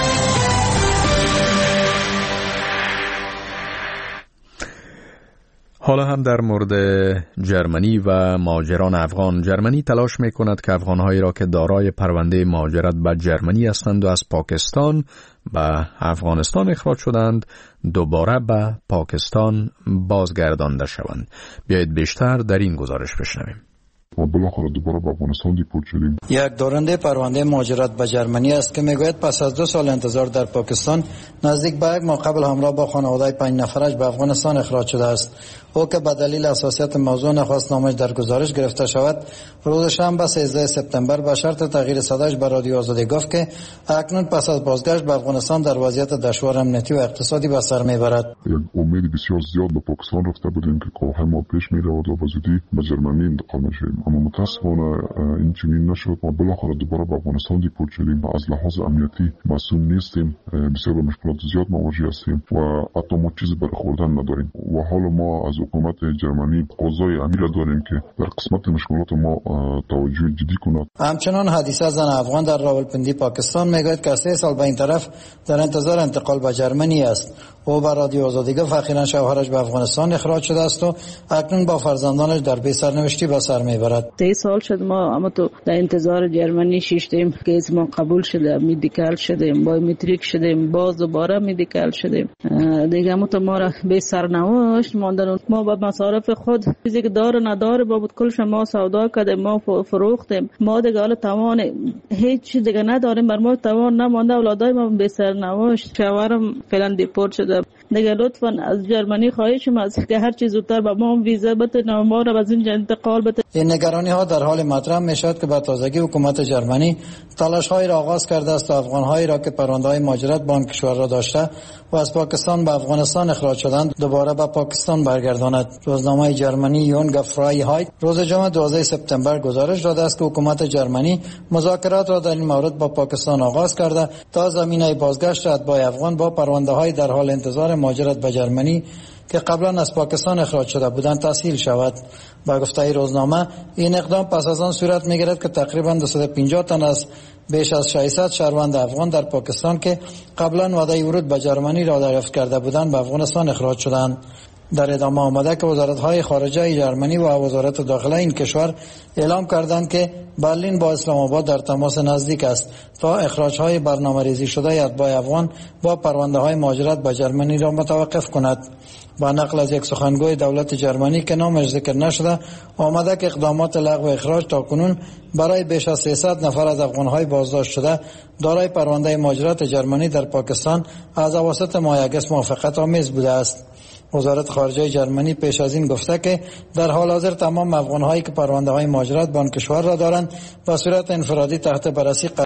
حالا هم در مورد جرمنی و مهاجران افغان. جرمنی تلاش می کند که افغانهایی را که دارای پرونده مهاجرت به جرمنی هستند و از پاکستان به افغانستان اخراج شدند دوباره به پاکستان بازگردانده شوند. بیایید بیشتر در این گزارش بشنویم. ما بالاخره دوباره به افغانستان دیپورت شدیم. یک دارنده پرونده مهاجرت به جرمنی است که میگوید پس از 2 سال انتظار در پاکستان نزدیک به 1 ماه قبل همراه با خانواده 5 نفرش به افغانستان اخراج شده است. او که به دلیل حساسیت موضوع نخواست نامش در گزارش گرفته شود، روز شنبه 13 سپتامبر به شرط تغییر صداش به رادیو آزادی گفت که اکنون پس از بازگشت به افغانستان در وضعیت دشوار امنیتی و اقتصادی به سر میبرد. یک امید بسیار زیاد به پاکستان رفته بودیم که کارهای ما پیش میرود و به زودی به جرمنی انتقال میشیم، اما متاسفانه این چنین نشد. ما بالاخره دوباره به افغانستان دیپورت شدیم. از لحاظ امنیتی مسئول نیستیم، بسیار به مشکلات زیاد مواجه هستیم و حتی ما چیزی برای خوردن نداریم و حالا ما از حکومت جرمنی قضای امیر داریم که در قسمت مشکلات ما توجه جدی کند. همچنان حدیثه زن افغان در راولپندی پاکستان میگوید که 3 سال به این طرف در انتظار انتقال به جرمنی است. او به رادیو آزادی گفت اخیراً شوهرش به افغانستان اخراج شده است و اکنون با فرزندانش در بی سرنوشتی به سر میبرد. 3 سال شد ما اما تو در انتظار جرمنی شیشتیم که اسم قبول شده، میدیکال شدیم، بایومتریک شدیم، باز دوباره میدیکال شدیم. دیگه ما را بی سرنوشت ماندن. ما با مصارف خود چیزی که داره نداره بابت کلش ما سودا کردیم، ما فروختیم. ما دیگه حالا توان هیچ چیز دیگه نداریم، بر ما توان نمانده. اولادای ما بی سرنوشت. شوهرم فعلا دیپورت شده. دیگه لطفاً از جرمنی خواهشم است که هر چیز زودتر به ما ویزا بده و ما را از اینجا انتقال بده. این نگرانی ها در حال مطرح می شود که به تازگی حکومت جرمنی تلاش های را آغاز کرده است تا افغان هایی را که پرونده های مهاجرت به آن کشور را داشته و از پاکستان به افغانستان اخراج شدند دوباره به پاکستان برگرداند. روزنامه جرمنی یونگ فرایهایت روز جمعه 12 سپتامبر گزارش داده است که حکومت جرمنی مذاکرات را در این مورد با پاکستان آغاز کرده تا زمینه بازگشت اتباع افغان با پرونده های در حال انتظار مهاجرت به جرمنی که قبلا از پاکستان اخراج شده بودند تسهیل شود. با گفته روزنامه این اقدام پس از آن صورت می‌گیرد که تقریبا 250 تن از بیش از 600 شهروند افغان در پاکستان که قبلا وعده ورود به جرمنی را دریافت کرده بودند به افغانستان اخراج شدند. در ادامه آمده که وزارت‌های خارجه جرمنی و وزارت داخله این کشور اعلام کردند که برلین با اسلام آباد در تماس نزدیک است تا اخراج‌های برنامه‌ریزی شده اتباع افغان با پرونده‌های مهاجرت به جرمنی را متوقف کند. با نقل از یک سخنگوی دولت جرمنی که نامش ذکر نشده آمده که اقدامات لغو اخراج تاکنون برای بیش از 300 نفر از افغان‌های بازداشت شده دارای پرونده مهاجرت جرمنی در پاکستان از اواسط ماه آگوست موافقت آمیز بوده است. وزارت خارجه جرمنی پیش از این گفته که در حال حاضر تمام افغان‌هایی که پرونده‌های مهاجرت به آن کشور را دارند به صورت انفرادی تحت بررسی